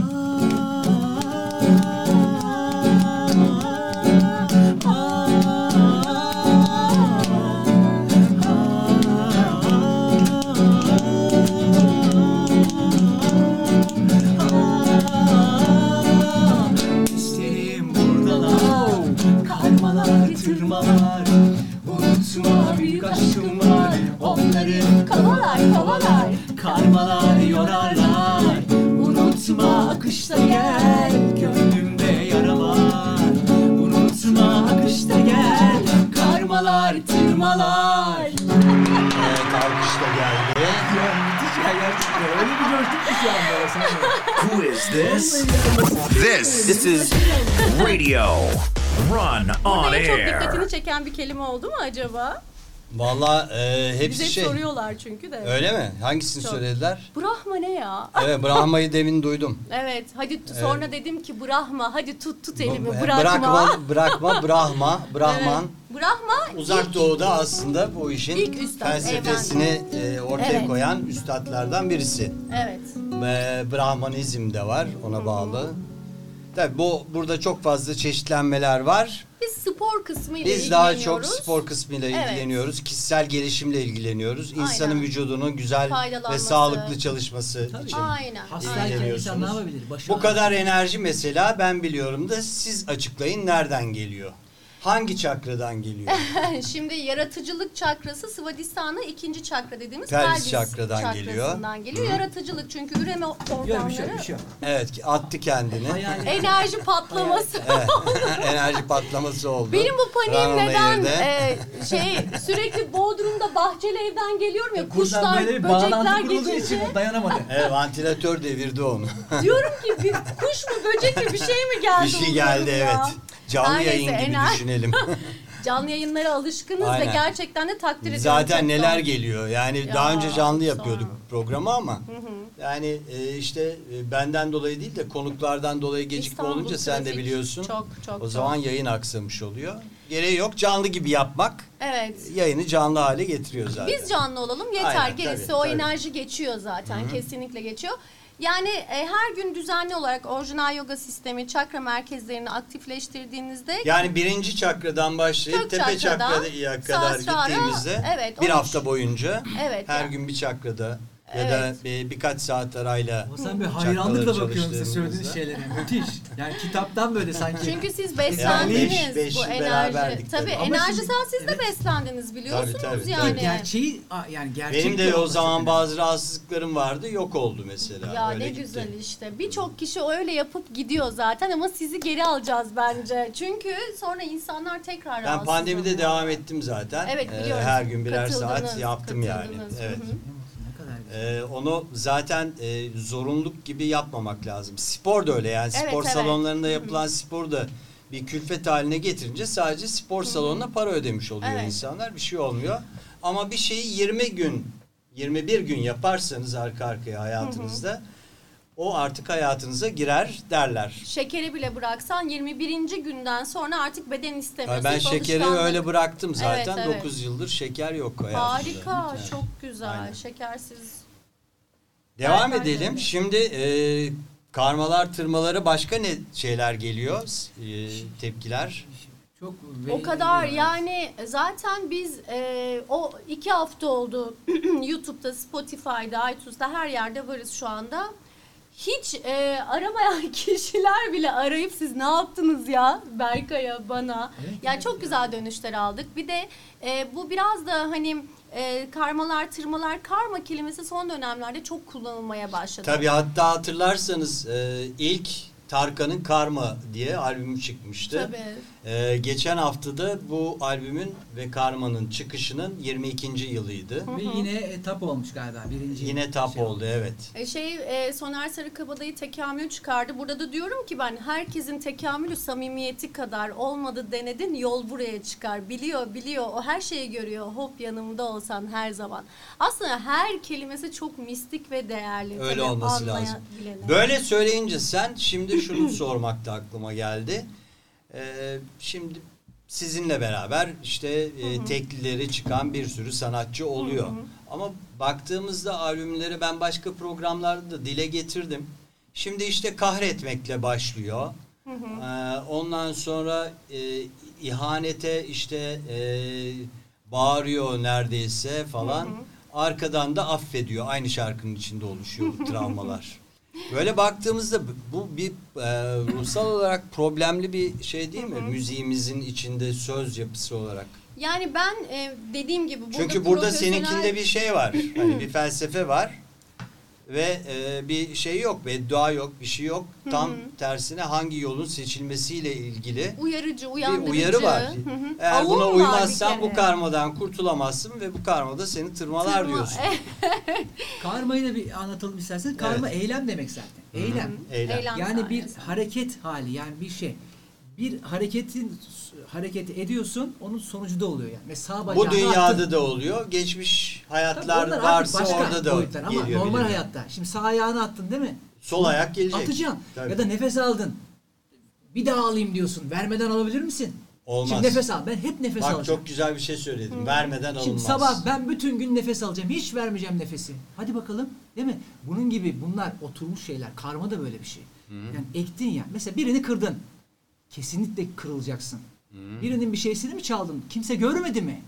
Tırmalar unutma büyük aşkım var onları Kovalar kovalar karmalar yorarlar unutma akışta gel gönlümde yara var unutma akışta gel karmalar tırmalar. Evet, alkış da geldi. Ya müthiş ya gerçekten. Öyle bir coştuk ki şu anda. Sen Who is this? This, this is Radio Run On Burada en çok Air. dikkatini çeken bir kelime oldu mu acaba? Valla e, hepsi Bize şey. soruyorlar çünkü de. Öyle mi? Hangisini Çok. söylediler? Brahma ne ya? Evet, Brahma'yı demin duydum. Evet hadi t- sonra dedim ki Brahma hadi tut tut elimi Bu- bırakma. Bırakma, bırakma, Brahma, Brahman. Evet. Brahma Uzak ilk- Doğu'da aslında bu işin İlk üstad, felsefesini e, ortaya Evet. koyan üstadlardan birisi. Evet. E, Brahmanizm de var ona bağlı. Tabii bu burada çok fazla çeşitlenmeler var. Biz spor kısmıyla Biz daha çok ilgileniyoruz. spor kısmıyla Evet. ilgileniyoruz. Kişisel gelişimle ilgileniyoruz. İnsanın Aynen. vücudunun güzel ve Faydalanması. sağlıklı çalışması Tabii. için. Aynen. hastayken İlgileniyorsunuz. insan ne yapabilir? Başı Bu ağrır. kadar enerji mesela ben biliyorum da siz açıklayın nereden geliyor? Hangi çakradan geliyor? Şimdi yaratıcılık çakrası Svadhisthana ikinci çakra dediğimiz Pelvis pelvis çakradan çakrasından geliyor. Yaratıcılık çünkü üreme Yok bir şey yok, organları bir şey yok. Evet attı kendini. Hayal- enerji patlaması. Evet, enerji patlaması oldu. Benim bu paniğim Run On neden Air'de. e, şey sürekli Bodrum'da bahçeli evden geliyorum ya Buradan kuşlar böyle bir bağlantı böcekler kurulduğu için geçince dayanamadı. Evet, vantilatör devirdi onu. diyorum ki bir kuş mu böcek mi bir şey mi geldi? Bir şey oluyorum geldi ya. evet. Canlı Her yayın neyse, gibi ener- düşünelim. canlı yayınlara alışkınız Aynen. ve gerçekten de takdir ediyorum. Zaten Çok neler doğal. geliyor. Yani Ya, daha önce canlı sonra. yapıyorduk programı ama yani e, işte e, benden dolayı değil de konuklardan dolayı gecikme İstanbul olunca sen de trafik. biliyorsun. Çok, çok, o çok. zaman yayın aksamış oluyor. Gereği yok. Canlı gibi yapmak Evet. yayını canlı hale getiriyor zaten. Biz canlı olalım yeter. Aynen, Gerisi tabii, o tabii. enerji geçiyor zaten. Kesinlikle geçiyor. Yani e, her gün düzenli olarak orijinal yoga sistemi, çakra merkezlerini aktifleştirdiğinizde Yani birinci çakradan başlayıp Kök tepe çakradan çakraya kadar Sahasrara, gittiğimizde evet, bir on üç. hafta boyunca Evet, her yani. gün bir çakrada ya da Evet. bir, birkaç saat arayla Ama sen bir çakraları hayranlıkla bakıyorsun size çalıştığımızda- söylediğiniz şeylere. Müthiş. Yani kitaptan böyle sanki. çünkü siz Yani beslendiniz beş- beş bu yıl enerji. beraberdik Tabii tabii. Ama enerji şimdi- sen siz de evet. beslendiniz biliyorsunuz Tabii, tabii, yani. tabii. gerçeği a- yani gerçek Benim de o olması zaman önemli. bazı rahatsızlıklarım vardı, yok oldu mesela. Ya Öyle ne gitti. güzel işte. Birçok kişi öyle yapıp gidiyor zaten ama sizi geri alacağız bence. Çünkü sonra insanlar tekrar Ben rahatsız pandemide oluyor. devam ettim zaten. Evet Ee, biliyorum. her gün birer Katıldınız, saat yaptım yani. katıldınız. Evet. Hı hı. Ne kadar güzel. Ee, onu zaten e, zorunluluk gibi yapmamak lazım. Spor da öyle yani. Evet, Spor evet. salonlarında yapılan spor da bir külfet haline getirince sadece spor salonuna para ödemiş oluyor Evet. insanlar. Bir şey olmuyor. Ama bir şeyi yirmi gün, yirmi bir gün yaparsanız arka arkaya hayatınızda o artık hayatınıza girer derler. Şekeri bile bıraksan yirmi birinci günden sonra artık beden istemiyor. Ay ben Sırf şekeri alışkanlık. öyle bıraktım zaten. Evet, evet. dokuz yıldır şeker yok hayatımda. Harika, Yani. çok güzel. Aynen. Şekersiz. Devam Aynen edelim. öyle. Şimdi e, karmalar, tırmaları başka ne şeyler geliyor? E, tepkiler. Çok O kadar yani zaten biz e, o iki hafta oldu YouTube'da, Spotify'da, iTunes'da her yerde varız şu anda. Hiç e, aramayan kişiler bile arayıp siz ne yaptınız ya Berkay'a, bana. Evet, Yani evet, çok güzel dönüşler aldık. Bir de e, bu biraz da hani e, karmalar, tırmalar, karma kelimesi son dönemlerde çok kullanılmaya başladı. Tabii hatta hatırlarsanız e, ilk Tarkan'ın Karma diye albümü çıkmıştı. Tabii. E, geçen haftada bu albümün ve Karma'nın çıkışının yirmi ikinci yılıydı. Ve yine tap olmuş galiba. Birinci Yine tap şey oldu evet. E, Şey e, Soner Sarıkabadayı tekamül çıkardı. Burada da diyorum ki ben herkesin tekamülü samimiyeti kadar olmadı denedin yol buraya çıkar. Biliyor biliyor o her şeyi görüyor. Hop yanımda olsan her zaman. Aslında her kelimesi çok mistik ve değerli. Öyle Tabii olması lazım. anlayabilene. Böyle söyleyince sen şimdi şunu sormak da aklıma geldi. Ee, şimdi sizinle beraber işte e, teklileri çıkan bir sürü sanatçı oluyor. Ama baktığımızda albümleri ben başka programlarda da dile getirdim. Şimdi işte kahretmekle başlıyor. Ee, ondan sonra e, ihanete işte e, bağırıyor neredeyse falan. Arkadan da affediyor. Aynı şarkının içinde oluşuyor bu travmalar. Böyle baktığımızda bu bir e, ruhsal olarak problemli bir şey değil mi? Müziğimizin içinde söz yapısı olarak. Yani ben e, dediğim gibi burada Çünkü burada profesyonel- seninkinde bir şey var. Hani bir felsefe var. Ve e, bir şey yok. Beddua yok. Bir şey yok. Tam tersine hangi yolun seçilmesiyle ilgili uyarıcı, bir uyandırıcı. uyarı var. Hı hı. Eğer Avun buna var uymazsan bir bu kere. karmadan kurtulamazsın ve bu karmada seni tırmalar Tırma- diyorsun. Karmayı da bir anlatalım isterseniz. Karma eylem demek zaten. Eylem. Eylem. Eylem Yani bir sayesinde. hareket hali, yani bir şey. Bir hareketin hareket ediyorsun, onun sonucu da oluyor yani. Mesela sağ Bu bacağını dünyada attın. da oluyor. Geçmiş Tabii hayatlar onlar artık varsa başka orada da boyutlar ama geliyor. normal bilmiyorum. hayatta. Şimdi sağ ayağını attın değil mi? Sol ayak gelecek. Atacaksın. Tabii. Ya da nefes aldın. Bir daha alayım diyorsun. Vermeden alabilir misin? Olmaz. Şimdi nefes al. Ben hep nefes Bak alacağım. çok güzel bir şey söyledin. Vermeden Şimdi alınmaz. sabah ben bütün gün nefes alacağım. Hiç vermeyeceğim nefesi. Hadi bakalım. Değil mi? Bunun gibi bunlar oturmuş şeyler. Karma da böyle bir şey. Yani ektin ya. Mesela birini kırdın. Kesinlikle kırılacaksın. Birinin bir şeysini mi çaldın? Kimse görmedi mi?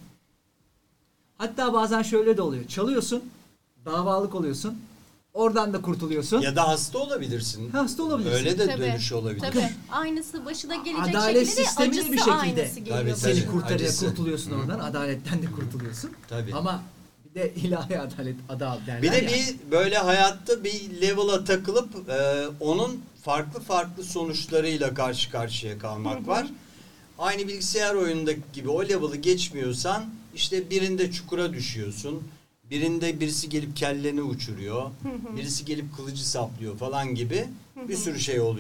Hatta bazen şöyle de oluyor. Çalıyorsun. Davalık oluyorsun. Oradan da kurtuluyorsun. Ya da hasta olabilirsin. Hasta olabilirsin. Öyle de Tabii, dönüş olabilir. Tabii. Aynısı başına gelecek Adalet şekilde sistemi de acısı bir şekilde. aynısı geliyor. Tabii, Seni tabii. kurtarıyor, Acısı. kurtuluyorsun oradan. Adaletten de kurtuluyorsun. Tabii. Ama bir de ilahi adalet, adalet derler Bir de ya. bir böyle hayatta bir level'a takılıp e, onun farklı farklı sonuçlarıyla karşı karşıya kalmak var. Aynı bilgisayar oyunundaki gibi o level'ı geçmiyorsan işte birinde çukura düşüyorsun. Birinde birisi gelip kelleni uçuruyor. Birisi gelip kılıcı saplıyor falan gibi bir sürü şey oluyor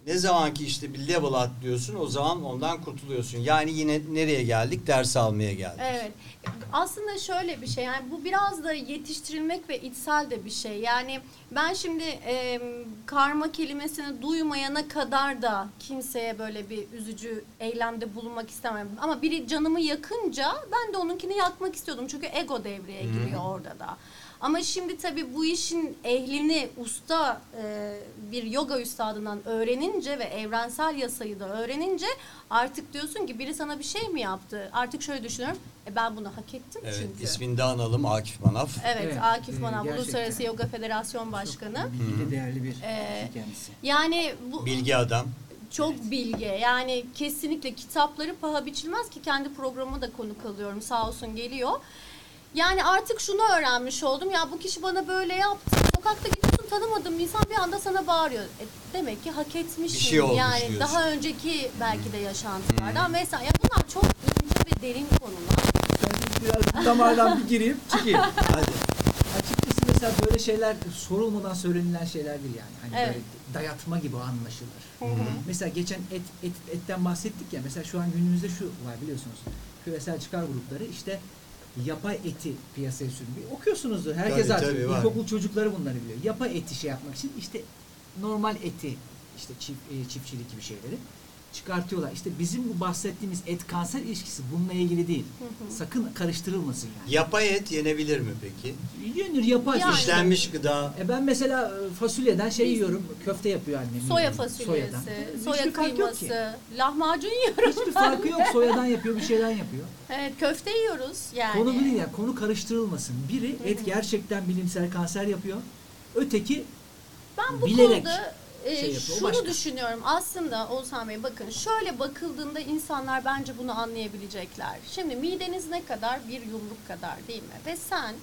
ne zaman ki işte bir level atlıyorsun o zaman ondan kurtuluyorsun. Yani yine nereye geldik? Ders almaya geldik. Evet. Aslında şöyle bir şey, yani bu biraz da yetiştirilmek ve içsel de bir şey. Yani ben şimdi e, karma kelimesini duymayana kadar da kimseye böyle bir üzücü eylemde bulunmak istemem. Ama biri canımı yakınca ben de onunkini yakmak istiyordum. Çünkü ego devreye giriyor orada da. Ama şimdi tabii bu işin ehlini usta e, bir yoga üstadından öğrenince ve evrensel yasayı da öğrenince artık diyorsun ki biri sana bir şey mi yaptı? Artık şöyle düşünüyorum. E ben bunu hak ettim Evet, çünkü. ismini de analım, Akif Manav. Evet, Evet, Akif e, Manav, gerçekten. Uluslararası Yoga Federasyon Başkanı. Bilgi de değerli bir Ee, kişi kendisi. Yani bu Bilgi adam. çok bilge. Yani kesinlikle kitapları paha biçilmez ki kendi programıma da konuk alıyorum. Sağ olsun geliyor. Yani artık şunu öğrenmiş oldum. Ya bu kişi bana böyle yaptı. Sokakta gidiyorsun, tanımadığın bir insan bir anda sana bağırıyor. E, demek ki hak etmişim. Bir şey olmuş yani diyorsun. daha önceki belki de yaşantılardan vesaire. Ya bunlar çok ince ve derin konular. Ben biraz damardan bir gireyim çıkayım. Hadi. Açıkçası mesela böyle şeyler sorulmadan söylenilen şeylerdir yani. Hani Evet. böyle dayatma gibi anlaşılır. Mesela geçen et, et etten bahsettik ya. Mesela şu an günümüzde şu var biliyorsunuz. Küresel çıkar grupları işte yapay eti piyasaya sürüyor. Okuyorsunuzdur. Herkes Tabii, artık tabii, var. ilkokul çocukları bunları biliyor. Yapay eti şey yapmak için işte normal eti işte çift, e, çiftçilik gibi şeyleri çıkartıyorlar. İşte bizim bu bahsettiğimiz et kanser ilişkisi bununla ilgili değil. Sakın karıştırılmasın yani. Yapay et yenebilir mi peki? Yenir yapay. Yani. İşlenmiş gıda. E ben mesela e, fasulyeden şey Biz- yiyorum. Köfte yapıyor annem. Soya yiyorum. fasulyesi, Soyadan. soya Hiçbir fark yok ki. kıyması, lahmacun yiyorum. Hiçbir farkı yok. Soyadan yapıyor, bir şeyden yapıyor. Evet, köfte yiyoruz yani. Konu bu değil ya. Konu karıştırılmasın. Biri et gerçekten bilimsel kanser yapıyor. Öteki Ben bu bilerek konuda e, şey yapıyor, o şunu başka. düşünüyorum. Aslında Oğuzhan Bey bakın şöyle bakıldığında insanlar bence bunu anlayabilecekler. Şimdi mideniz ne kadar? Bir yumruk kadar değil mi? Ve sen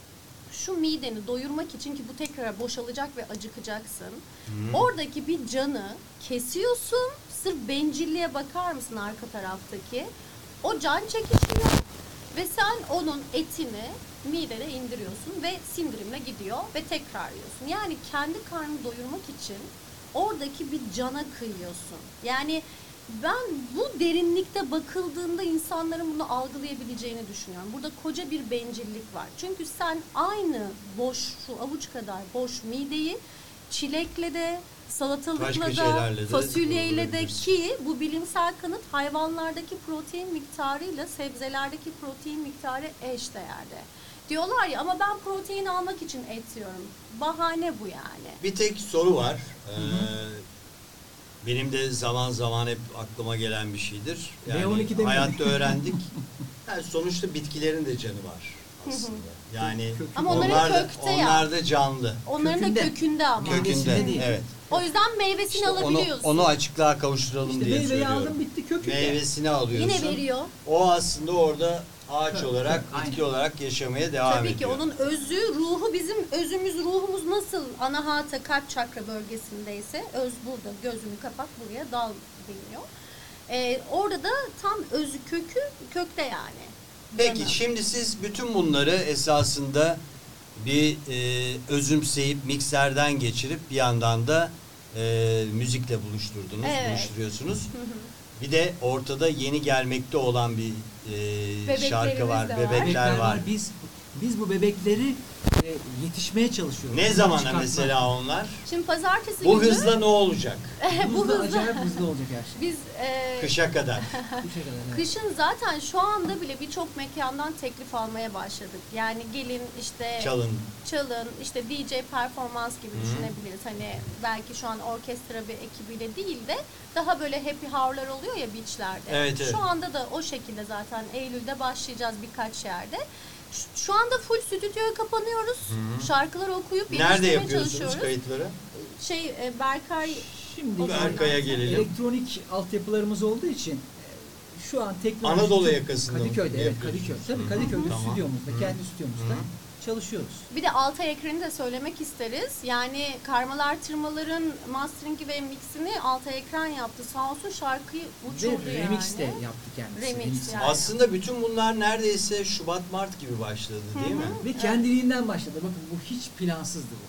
şu mideni doyurmak için ki bu tekrar boşalacak ve acıkacaksın. Oradaki bir canı kesiyorsun. Sırf bencilliğe bakar mısın arka taraftaki? O can çekişiyor ve sen onun etini midene indiriyorsun ve sindirimle gidiyor ve tekrar yiyorsun. Yani kendi karnını doyurmak için oradaki bir cana kıyıyorsun. Yani ben bu derinlikte bakıldığında insanların bunu algılayabileceğini düşünüyorum. Burada koca bir bencillik var. Çünkü sen aynı boş, şu avuç kadar boş mideyi çilekle de, salatalıkla Başka da, şeylerle de fasulyeyle de doldurabilirsin. ki bu bilimsel kanıt hayvanlardaki protein miktarıyla sebzelerdeki protein miktarı eşdeğerde. Diyorlar ya ama ben protein almak için et yiyorum. Bahane bu yani. Bir tek soru var. Ee, benim de zaman zaman hep aklıma gelen bir şeydir. B on Yani iki demeyelim. hayatta öğrendik. Yani sonuçta bitkilerin de canı var aslında. Yani Ama onların onlar da, kökte ya. onlar da canlı. Onların Kökünde. da kökünde ama. Meyvesinde Kökünde. değil. Evet. O yüzden meyvesini İşte onu, alabiliyorsun. onu açıklığa kavuşturalım işte diye meyveyi söylüyorum. aldım bitti kökünde. Meyvesini alıyorsun. Yine veriyor. O aslında orada ağaç Kök, olarak, kök, bitki aynen. olarak yaşamaya devam Tabii ediyor. ki onun özü, ruhu bizim özümüz, ruhumuz nasıl anahata kalp çakra bölgesindeyse öz burada, gözünü kapat buraya dal deniyor. Ee, orada da tam özü kökü kökte yani. Peki Canı. şimdi siz bütün bunları esasında bir e, özümseyip mikserden geçirip bir yandan da e, müzikle buluşturdunuz, Evet. buluşturuyorsunuz. Bir de ortada yeni gelmekte olan bir e, şarkı var, de var. bebekler var. Biz biz bu bebekleri e, yetişmeye çalışıyoruz. Ne Bunları zamana çıkartmak. mesela onlar? Şimdi pazartesi Bu günü hızla ne olacak? bu Hızlı, hızla acayip hızlı olacak her şey. biz e, Kışa kadar. Bu şey kadar, evet. kışın zaten şu anda bile birçok mekandan teklif almaya başladık. Yani gelin işte Çalın. çalın, işte D J performans gibi düşünebiliriz. Hani belki şu an orkestra bir ekibiyle değil de daha böyle happy hour'lar oluyor ya beachlerde. Evet, evet. Şu anda da o şekilde zaten Eylül'de başlayacağız birkaç yerde. Şu, şu anda full stüdyoya kapanıyoruz. Şarkıları okuyup Nerede yetiştirmeye yapıyorsunuz çalışıyoruz. kayıtları? Şey e, Berkay Şimdi O zaman Berkay'a gelelim. elektronik altyapılarımız olduğu için e, şu an teknoloji Anadolu çok- yakasında mı Kadıköy'de evet yapıyorsunuz? Kadıköy. Tabii Kadıköy'de Tamam. stüdyomuzda, kendi stüdyomuzda çalışıyoruz. Bir de Altay Ekran'ı da söylemek isteriz. Yani Karmalar Tırmalar'ın masteringi ve mixini Altay Ekran yaptı. Sağ olsun şarkıyı uçurdu Ve yani. remix de yaptı kendisi. Remix yani. Aslında bütün bunlar neredeyse Şubat Mart gibi başladı değil mi? Ve kendiliğinden başladı. Bakın bu hiç plansızdı bu.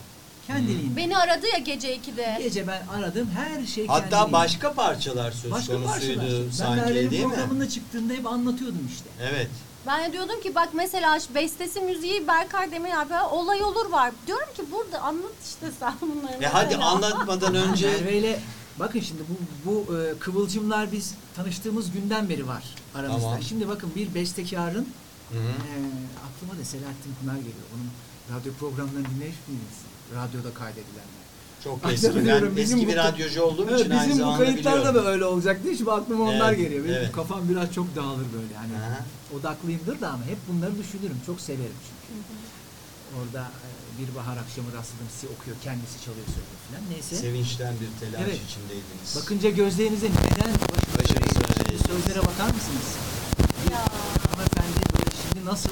Kendiliğinden. Beni aradı ya gece ikide. Gece ben aradım, her şey Hatta kendiliğinden. başka parçalar söz Başka konusuydu parçalar. Ben sanki Merve'nin değil mi? programında çıktığında hep anlatıyordum işte. Evet. Ben de diyordum ki bak mesela bestesi müziği Berkay Demir abi olay olur var. Diyorum ki burada anlat işte sen bunları. E hadi mesela. anlatmadan önce Merve ile bakın şimdi bu bu e, kıvılcımlar biz tanıştığımız günden beri var aramızda. Tamam. Şimdi bakın bir bestekarın Hı hı. e, aklıma da Selahattin Pınar geliyor. Onun radyo programlarını dinlemiş miydiniz? Radyoda kaydedilenler. çok Ay, eski. sanıyorum Ben bizim eski bu- bir radyocu olduğum Evet, için aynı bizim bu zamanda kayıtlarda biliyorum. da öyle olacak değil. Şimdi aklıma onlar Evet, geliyor. Benim evet. kafam biraz çok dağılır böyle. Hani Aha. odaklıyımdır da ama hep bunları düşünürüm. Çok severim çünkü. Orada e, bir bahar akşamı rastladım, sizi okuyor, kendisi çalıyor söylüyor falan. Neyse. Sevinçten bir telaş Evet. içindeydiniz. Bakınca gözlerinize neden başınıza Başınıza eğilmiş? eğilmiş. Şimdi sözlere bakar mısınız? Ya. Hanımefendi böyle şimdi nasıl?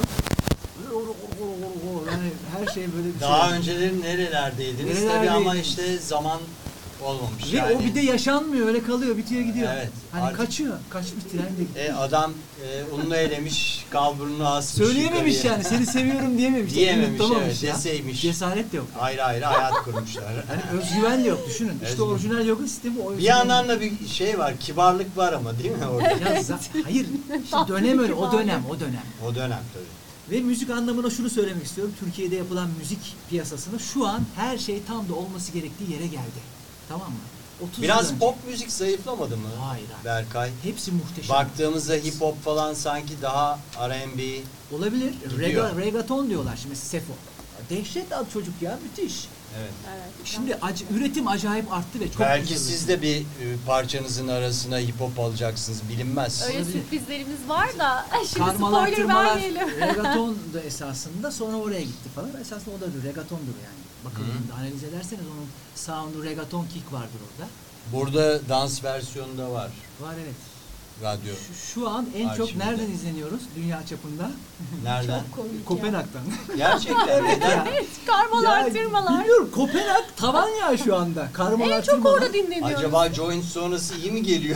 Yani her şey böyle bir Daha şey. önceleri nerelerdeydiniz tabii Nerelerdeydiniz? ama işte zaman olmamış Ve yani. o bir de yaşanmıyor, öyle kalıyor, bitiyor gidiyor. Evet, Hani artık- kaçıyor, kaçmış tren de gidiyor. E, adam e, ununu elemiş, kalburunu asmış Söyleyememiş yukarıya. yani, seni seviyorum diyememiş. Diyememiş, Unutamamış evet, ya. deseymiş. Cesaret de yok. Ayrı ayrı hayat kurmuşlar. Hani özgüven de yok, düşünün. İşte Özgüven. orijinal yoga sistemi o özgüven. Bir yandan da bir şey var, kibarlık var ama değil mi orada? Ya za- hayır, işte dönem öyle, o dönem, o dönem. O dönem tabii. Ve müzik anlamına şunu söylemek istiyorum. Türkiye'de yapılan müzik piyasasında şu an her şey tam da olması gerektiği yere geldi. Tamam mı? otuz yıl Biraz önce- pop müzik zayıflamadı mı Hayır, hayır. Berkay? Hepsi muhteşem. Baktığımızda hip hop falan sanki daha R and B. Olabilir. Gidiyor. Rega, regaton diyorlar şimdi Sefo. Dehşet ad çocuk ya, müthiş. Evet. Evet. Şimdi ac- üretim acayip arttı ve çok Belki güzel siz üretim. de bir e, parçanızın arasına hip hop alacaksınız, bilinmez. Öyle Olabilir. sürprizlerimiz var da şimdi Karmalar, spoiler tırmalar, vermeyelim. regaton da esasında sonra oraya gitti falan. Esasında o da regatondur yani. Bakıldığında analiz ederseniz onun sound'u regaton kick vardır orada. Burada dans versiyonu da var. Var evet. Radyo. Şu, şu an en çok Arşivinde. nereden izleniyoruz dünya çapında? Nereden? Komik ya. Kopenhag'dan. Gerçekten neden? Karmalar, Ya, tırmalar. Bilmiyorum, Kopenhag tavan ya şu anda. Karmalar, En çok tırmalar. orada dinleniyoruz. Acaba joint sonrası iyi mi geliyor?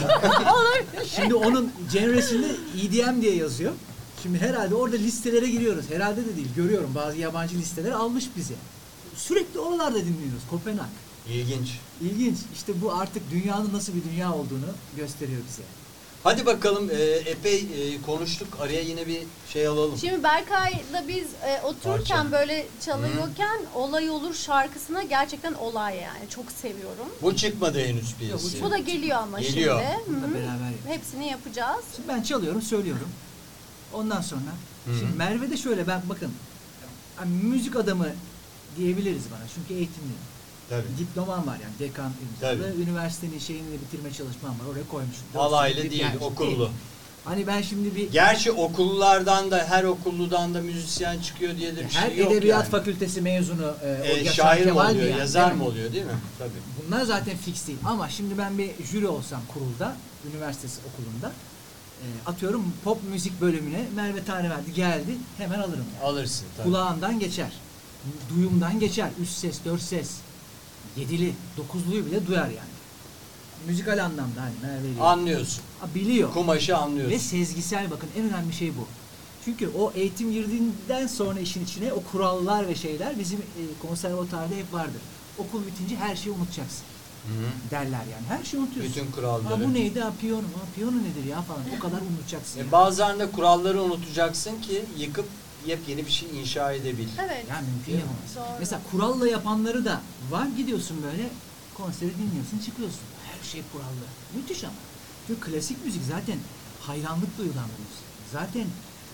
Şimdi onun genresinde E D M diye yazıyor. Şimdi herhalde orada listelere giriyoruz. Herhalde de değil. Görüyorum bazı yabancı listeler almış bizi. Sürekli oralarda dinliyoruz. Kopenhag. İlginç. İlginç. İşte bu artık dünyanın nasıl bir dünya olduğunu gösteriyor bize. Hadi bakalım, e, epey e, konuştuk. Araya yine bir şey alalım. Şimdi Berkay'la biz e, otururken Parça. böyle çalıyorken Olay Olur şarkısına gerçekten olay yani. Çok seviyorum. Bu çıkmadı henüz piyasaya. Bu da geliyor ama Geliyor. şimdi. Bunu da Hı hı. beraber yapıyoruz. Hepsini yapacağız. Şimdi ben çalıyorum, söylüyorum. Ondan sonra Hı. şimdi Merve de şöyle, ben bakın hani müzik adamı diyebiliriz bana. Çünkü eğitimliyim. Tabii. Diplomam var yani, dekan imzalı. Tabii. Üniversitenin şeyini de bitirme çalışmam var. Oraya koymuşum. Dört Alaylı senelik değil, yani, okullu. Hani ben şimdi bir Gerçi okullardan da, her okulludan da müzisyen çıkıyor diye de bir her şey yok edebiyat yani. fakültesi mezunu e, o E, Yaşar şair mi Kemal oluyor, yani, yazar değil mı mi? oluyor değil mi? Tabii. Bunlar zaten fix değil. Ama şimdi ben bir jüri olsam kurulda, üniversitesi okulunda e, atıyorum pop müzik bölümüne Merve Taneverdi geldi, hemen alırım yani. Alırsın tabii. Kulağından geçer. Duyumdan geçer. Üç ses, dört ses. Yedili, dokuzluyu bile duyar yani. Müzikal anlamda hani Merve'yi. Anlıyorsun. Ha, biliyor. Kumaşı Ve anlıyorsun. sezgisel, bakın en önemli şey bu. Çünkü o eğitim girdiğinden sonra işin içine o kurallar ve şeyler bizim e, konservatuarda hep vardır. Okul bitince her şeyi unutacaksın Hı-hı. derler yani. Her şeyi unutuyorsun. Bütün Ha, kuralları. bu neydi? Ha, piyano mu? Ha, piyano nedir ya falan. O kadar unutacaksın. E, yani. bazen de kuralları unutacaksın ki yıkıp yepyeni bir şey inşa edebil. Evet. Yani mümkün Değil mi? yapamazsın. Doğru. Mesela kuralla yapanları da var, gidiyorsun böyle konseri dinliyorsun, çıkıyorsun. Her şey kurallı. Müthiş ama. Çünkü klasik müzik zaten hayranlık duyulan bir müzik. Zaten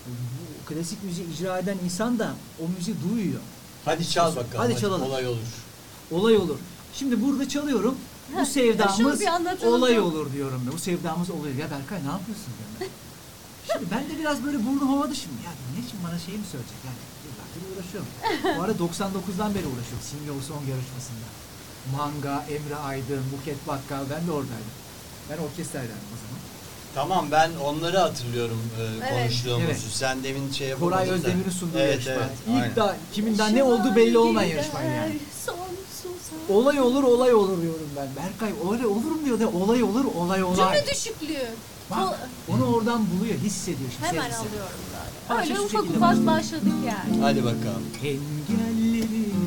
bu klasik müziği icra eden insan da o müziği duyuyor. Hadi çal bakalım. Hadi çalalım. Olay olur. Olay olur. Şimdi burada çalıyorum. Bu şunu sevdamız bir anlatalım. olay olur diyorum ben. Bu sevdamız oluyor. Ya Berkay ne yapıyorsun diyorum ben. Şimdi ben de biraz böyle burnum havada şimdi. Ya ne için bana şey mi söyleyecek? Yani yıllardır uğraşıyorum. Bu arada doksan dokuzdan beri uğraşıyorum. Singer Song yarışmasında. Manga, Emre Aydın, Buket Bakkal, ben de oradaydım. Ben orkestradaydım o zaman. Tamam, ben onları hatırlıyorum e, Evet. konuştuğumuzu. Evet. Sen demin şey yapamadın Koray da. Özdemir'in sunduğu Evet, yarışma. evet, İlk aynen. da kiminden ne olduğu belli olmayan yarışma yani. Sonsuza. Olay olur, olay olur diyorum ben. Berkay olay olur mu diyor da olay olur, olay olay. Cümle düşüklüğü. Bak, onu oradan buluyor, hissediyor şimdi. Hemen sezgisi. alıyorum zaten. Parça Öyle şu ufak şekilde ufak başlıyor. başladık yani. Hadi bakalım. Engelleri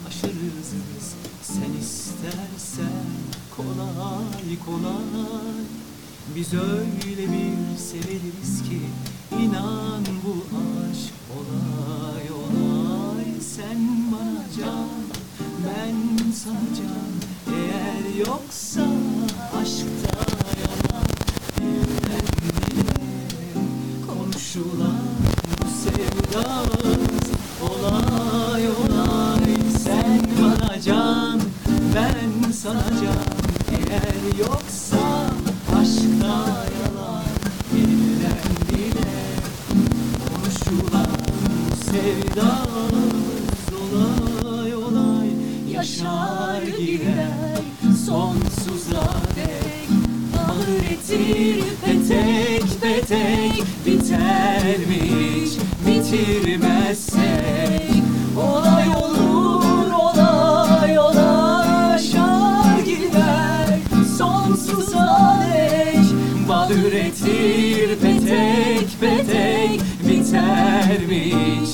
aşarız biz. Sen istersen kolay kolay. Biz öyle bir severiz ki inan bu aşk olay olay. Sen bana can, ben sana can. Eğer yoksa aşkta yalan, birden bile konuşulan bu sevdamız olay olay. Sen bana can, ben sana can. Eğer yoksa aşkta yalan, birden bile konuşulan bu sevdamız olay olay. Yaşar gider sonsuza dek, öğretir petek petek. Biter mi hiç bitirmezsek, olay olur olay olay. Yaşar gider sonsuza dek, bal üretir petek petek. Biter mi hiç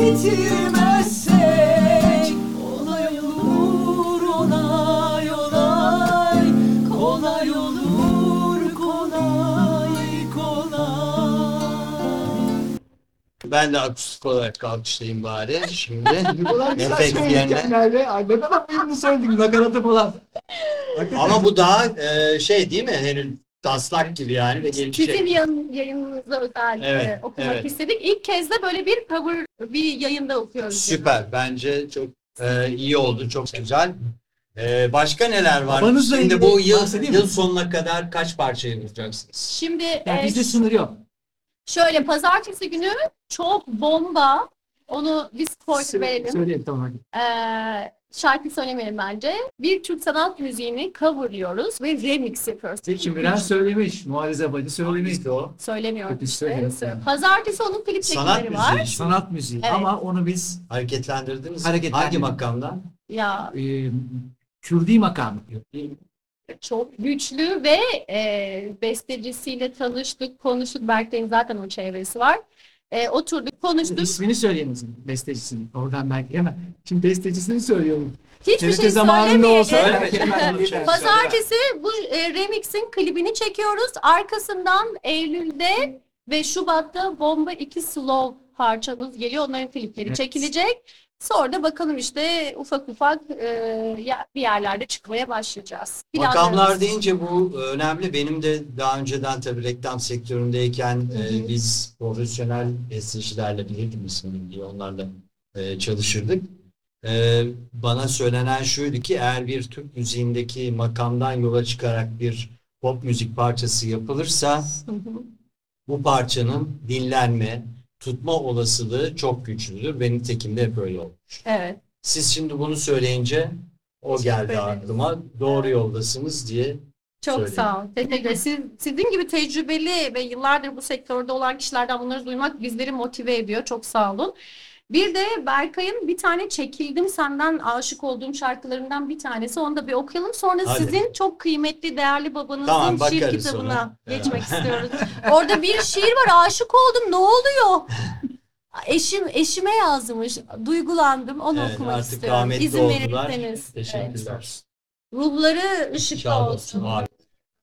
bitirmezsek, olay olur olay olay. Kolay olur kolay kolay. Ben de akustik olarak alkışlayayım bari şimdi. Ulan güzel Efekt söyledik yerine. yani Merve. Ay ne kadar uyumlu söyledik nakaratı falan. Hakikaten. Ama bu daha e, şey değil mi? Henüz taslak gibi yani ve Sizin gelecek. yayın, yayınınıza özel Evet, e, okumak evet. istedik. İlk kez de böyle bir cover bir yayında okuyoruz. Süper. Bence çok e, iyi oldu. Çok güzel. E, başka neler var? Babanızla Şimdi ilgili bu yıl, bahsedeyim mi? yıl sonuna kadar kaç parça yapacaksınız? Şimdi Yani e, bizde sınır yok. şöyle pazartesi günü çok bomba, onu biz spoiler verelim. Söyleyelim tamam hadi. Ee, şarkı söylemeyelim bence. Bir Türk sanat müziğini coverlıyoruz ve remix yapıyoruz. Zeki Müren söylemiş, Muhallize Bacı söylemiş. o? Söylemiyorum. Kötü işte. söylüyorsun. Pazartesi onun klip Sanat çekimleri var. müziği. Sanat müziği Evet. ama onu biz Hareketlendirdiniz. mi? Hareketlendirdim. Hangi makamdan? Ya e, Kürdi makamı. çok güçlü ve e, bestecisiyle tanıştık, konuştuk. Berkay'ın zaten o çevresi var. E, oturduk, konuştuk. İsmini söyleyemezsin bestecisini. Oradan belki hemen. Şimdi bestecisini söylüyorum. Hiçbir T R T şey zamanında olsa söylemeyelim. belki hemen bilir. Pazartesi bu e, remix'in klibini çekiyoruz. Arkasından Eylül'de ve Şubat'ta Bomba iki Slow parçamız geliyor. Onların klipleri Evet. çekilecek. Sonra da bakalım işte ufak ufak e, ya- bir yerlerde çıkmaya başlayacağız. Makamlar Planlarımız. deyince bu önemli. Benim de daha önceden tabii reklam sektöründeyken e, biz profesyonel bestecilerle bilirdim ismini diye onlarla e, çalışırdık. E, bana söylenen şuydu ki eğer bir Türk müziğindeki makamdan yola çıkarak bir pop müzik parçası yapılırsa Hı hı. bu parçanın dinlenme, tutma olasılığı çok güçlüdür. Ve nitekim de hep öyle olmuş. Evet. Siz şimdi bunu söyleyince o geldi ederim. aklıma. Doğru yoldasınız diye Çok söyleyeyim. sağ olun. Teşekkür ederim. Siz, sizin gibi tecrübeli ve yıllardır bu sektörde olan kişilerden bunları duymak bizleri motive ediyor. Çok sağ olun. Bir de Berkay'ın bir tane Çekildim Senden aşık olduğum şarkılarından bir tanesi. Onu da bir okuyalım. Sonra Hadi. sizin çok kıymetli, değerli babanızın Tamam, şiir bakarız kitabına sonra. geçmek istiyoruz. Orada bir şiir var. Aşık oldum. Ne oluyor? Eşim eşime yazmış. Duygulandım. Onu Evet, okumak artık istiyorum. rahmetli İzin oldular. verirseniz. Evet. Teşekkürler. Ruhları ışıklı Sağ olsun. olsun. Harika.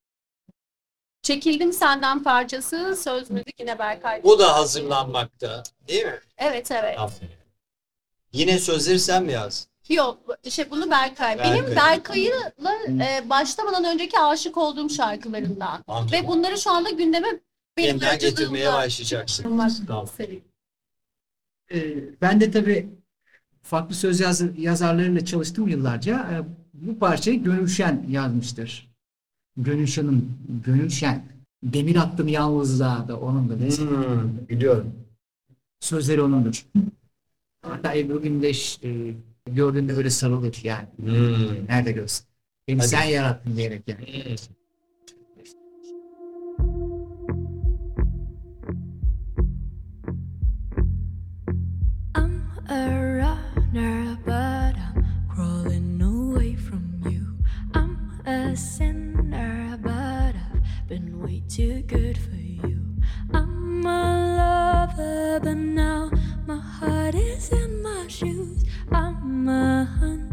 Çekildim Senden parçası. Söz müzik yine Berkay. Bu da hazırlanmakta, değil mi? Evet evet. Aferin. Yine sözleri sen mi yazdın? Yok şey bunu Berkay. Berkay. Benim Berkay'la e, başlamadan önceki aşık olduğum şarkılarından. Anladım. Ve bunları şu anda gündeme benim Yeniden getirmeye aracılığımla başlayacaksın. sunmak Tamam. istedim. Ee, ben de tabii farklı söz yaz yazarlarıyla çalıştım yıllarca. Ee, bu parçayı Gönül Şen yazmıştır. Gönül Şen'in Gönül Şen. Demir attım yalnızlığa da onun da mesela. Hmm, biliyorum. Sözleri onundur. Hatta Ebru Gündeş e, gördüğünde böyle sarılır yani. Hmm. Nerede görsün? Beni Hadi. sen yarattın diyerek yani. I'm a runner, but I'm crawling away from you. I'm a sinner, but I've been way too good for you. I'm a lover, but now my heart is in my shoes. I'm a hunter.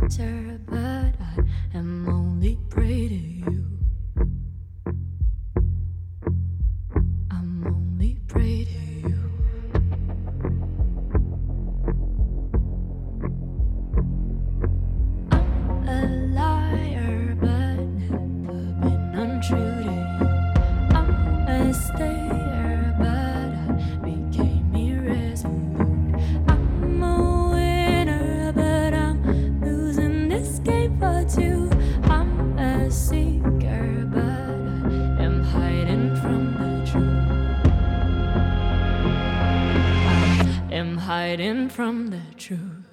stayer, but I became irresolute. I'm a winner, but I'm losing this game for two. I'm a seeker, but I am hiding from the truth. I am hiding from the truth.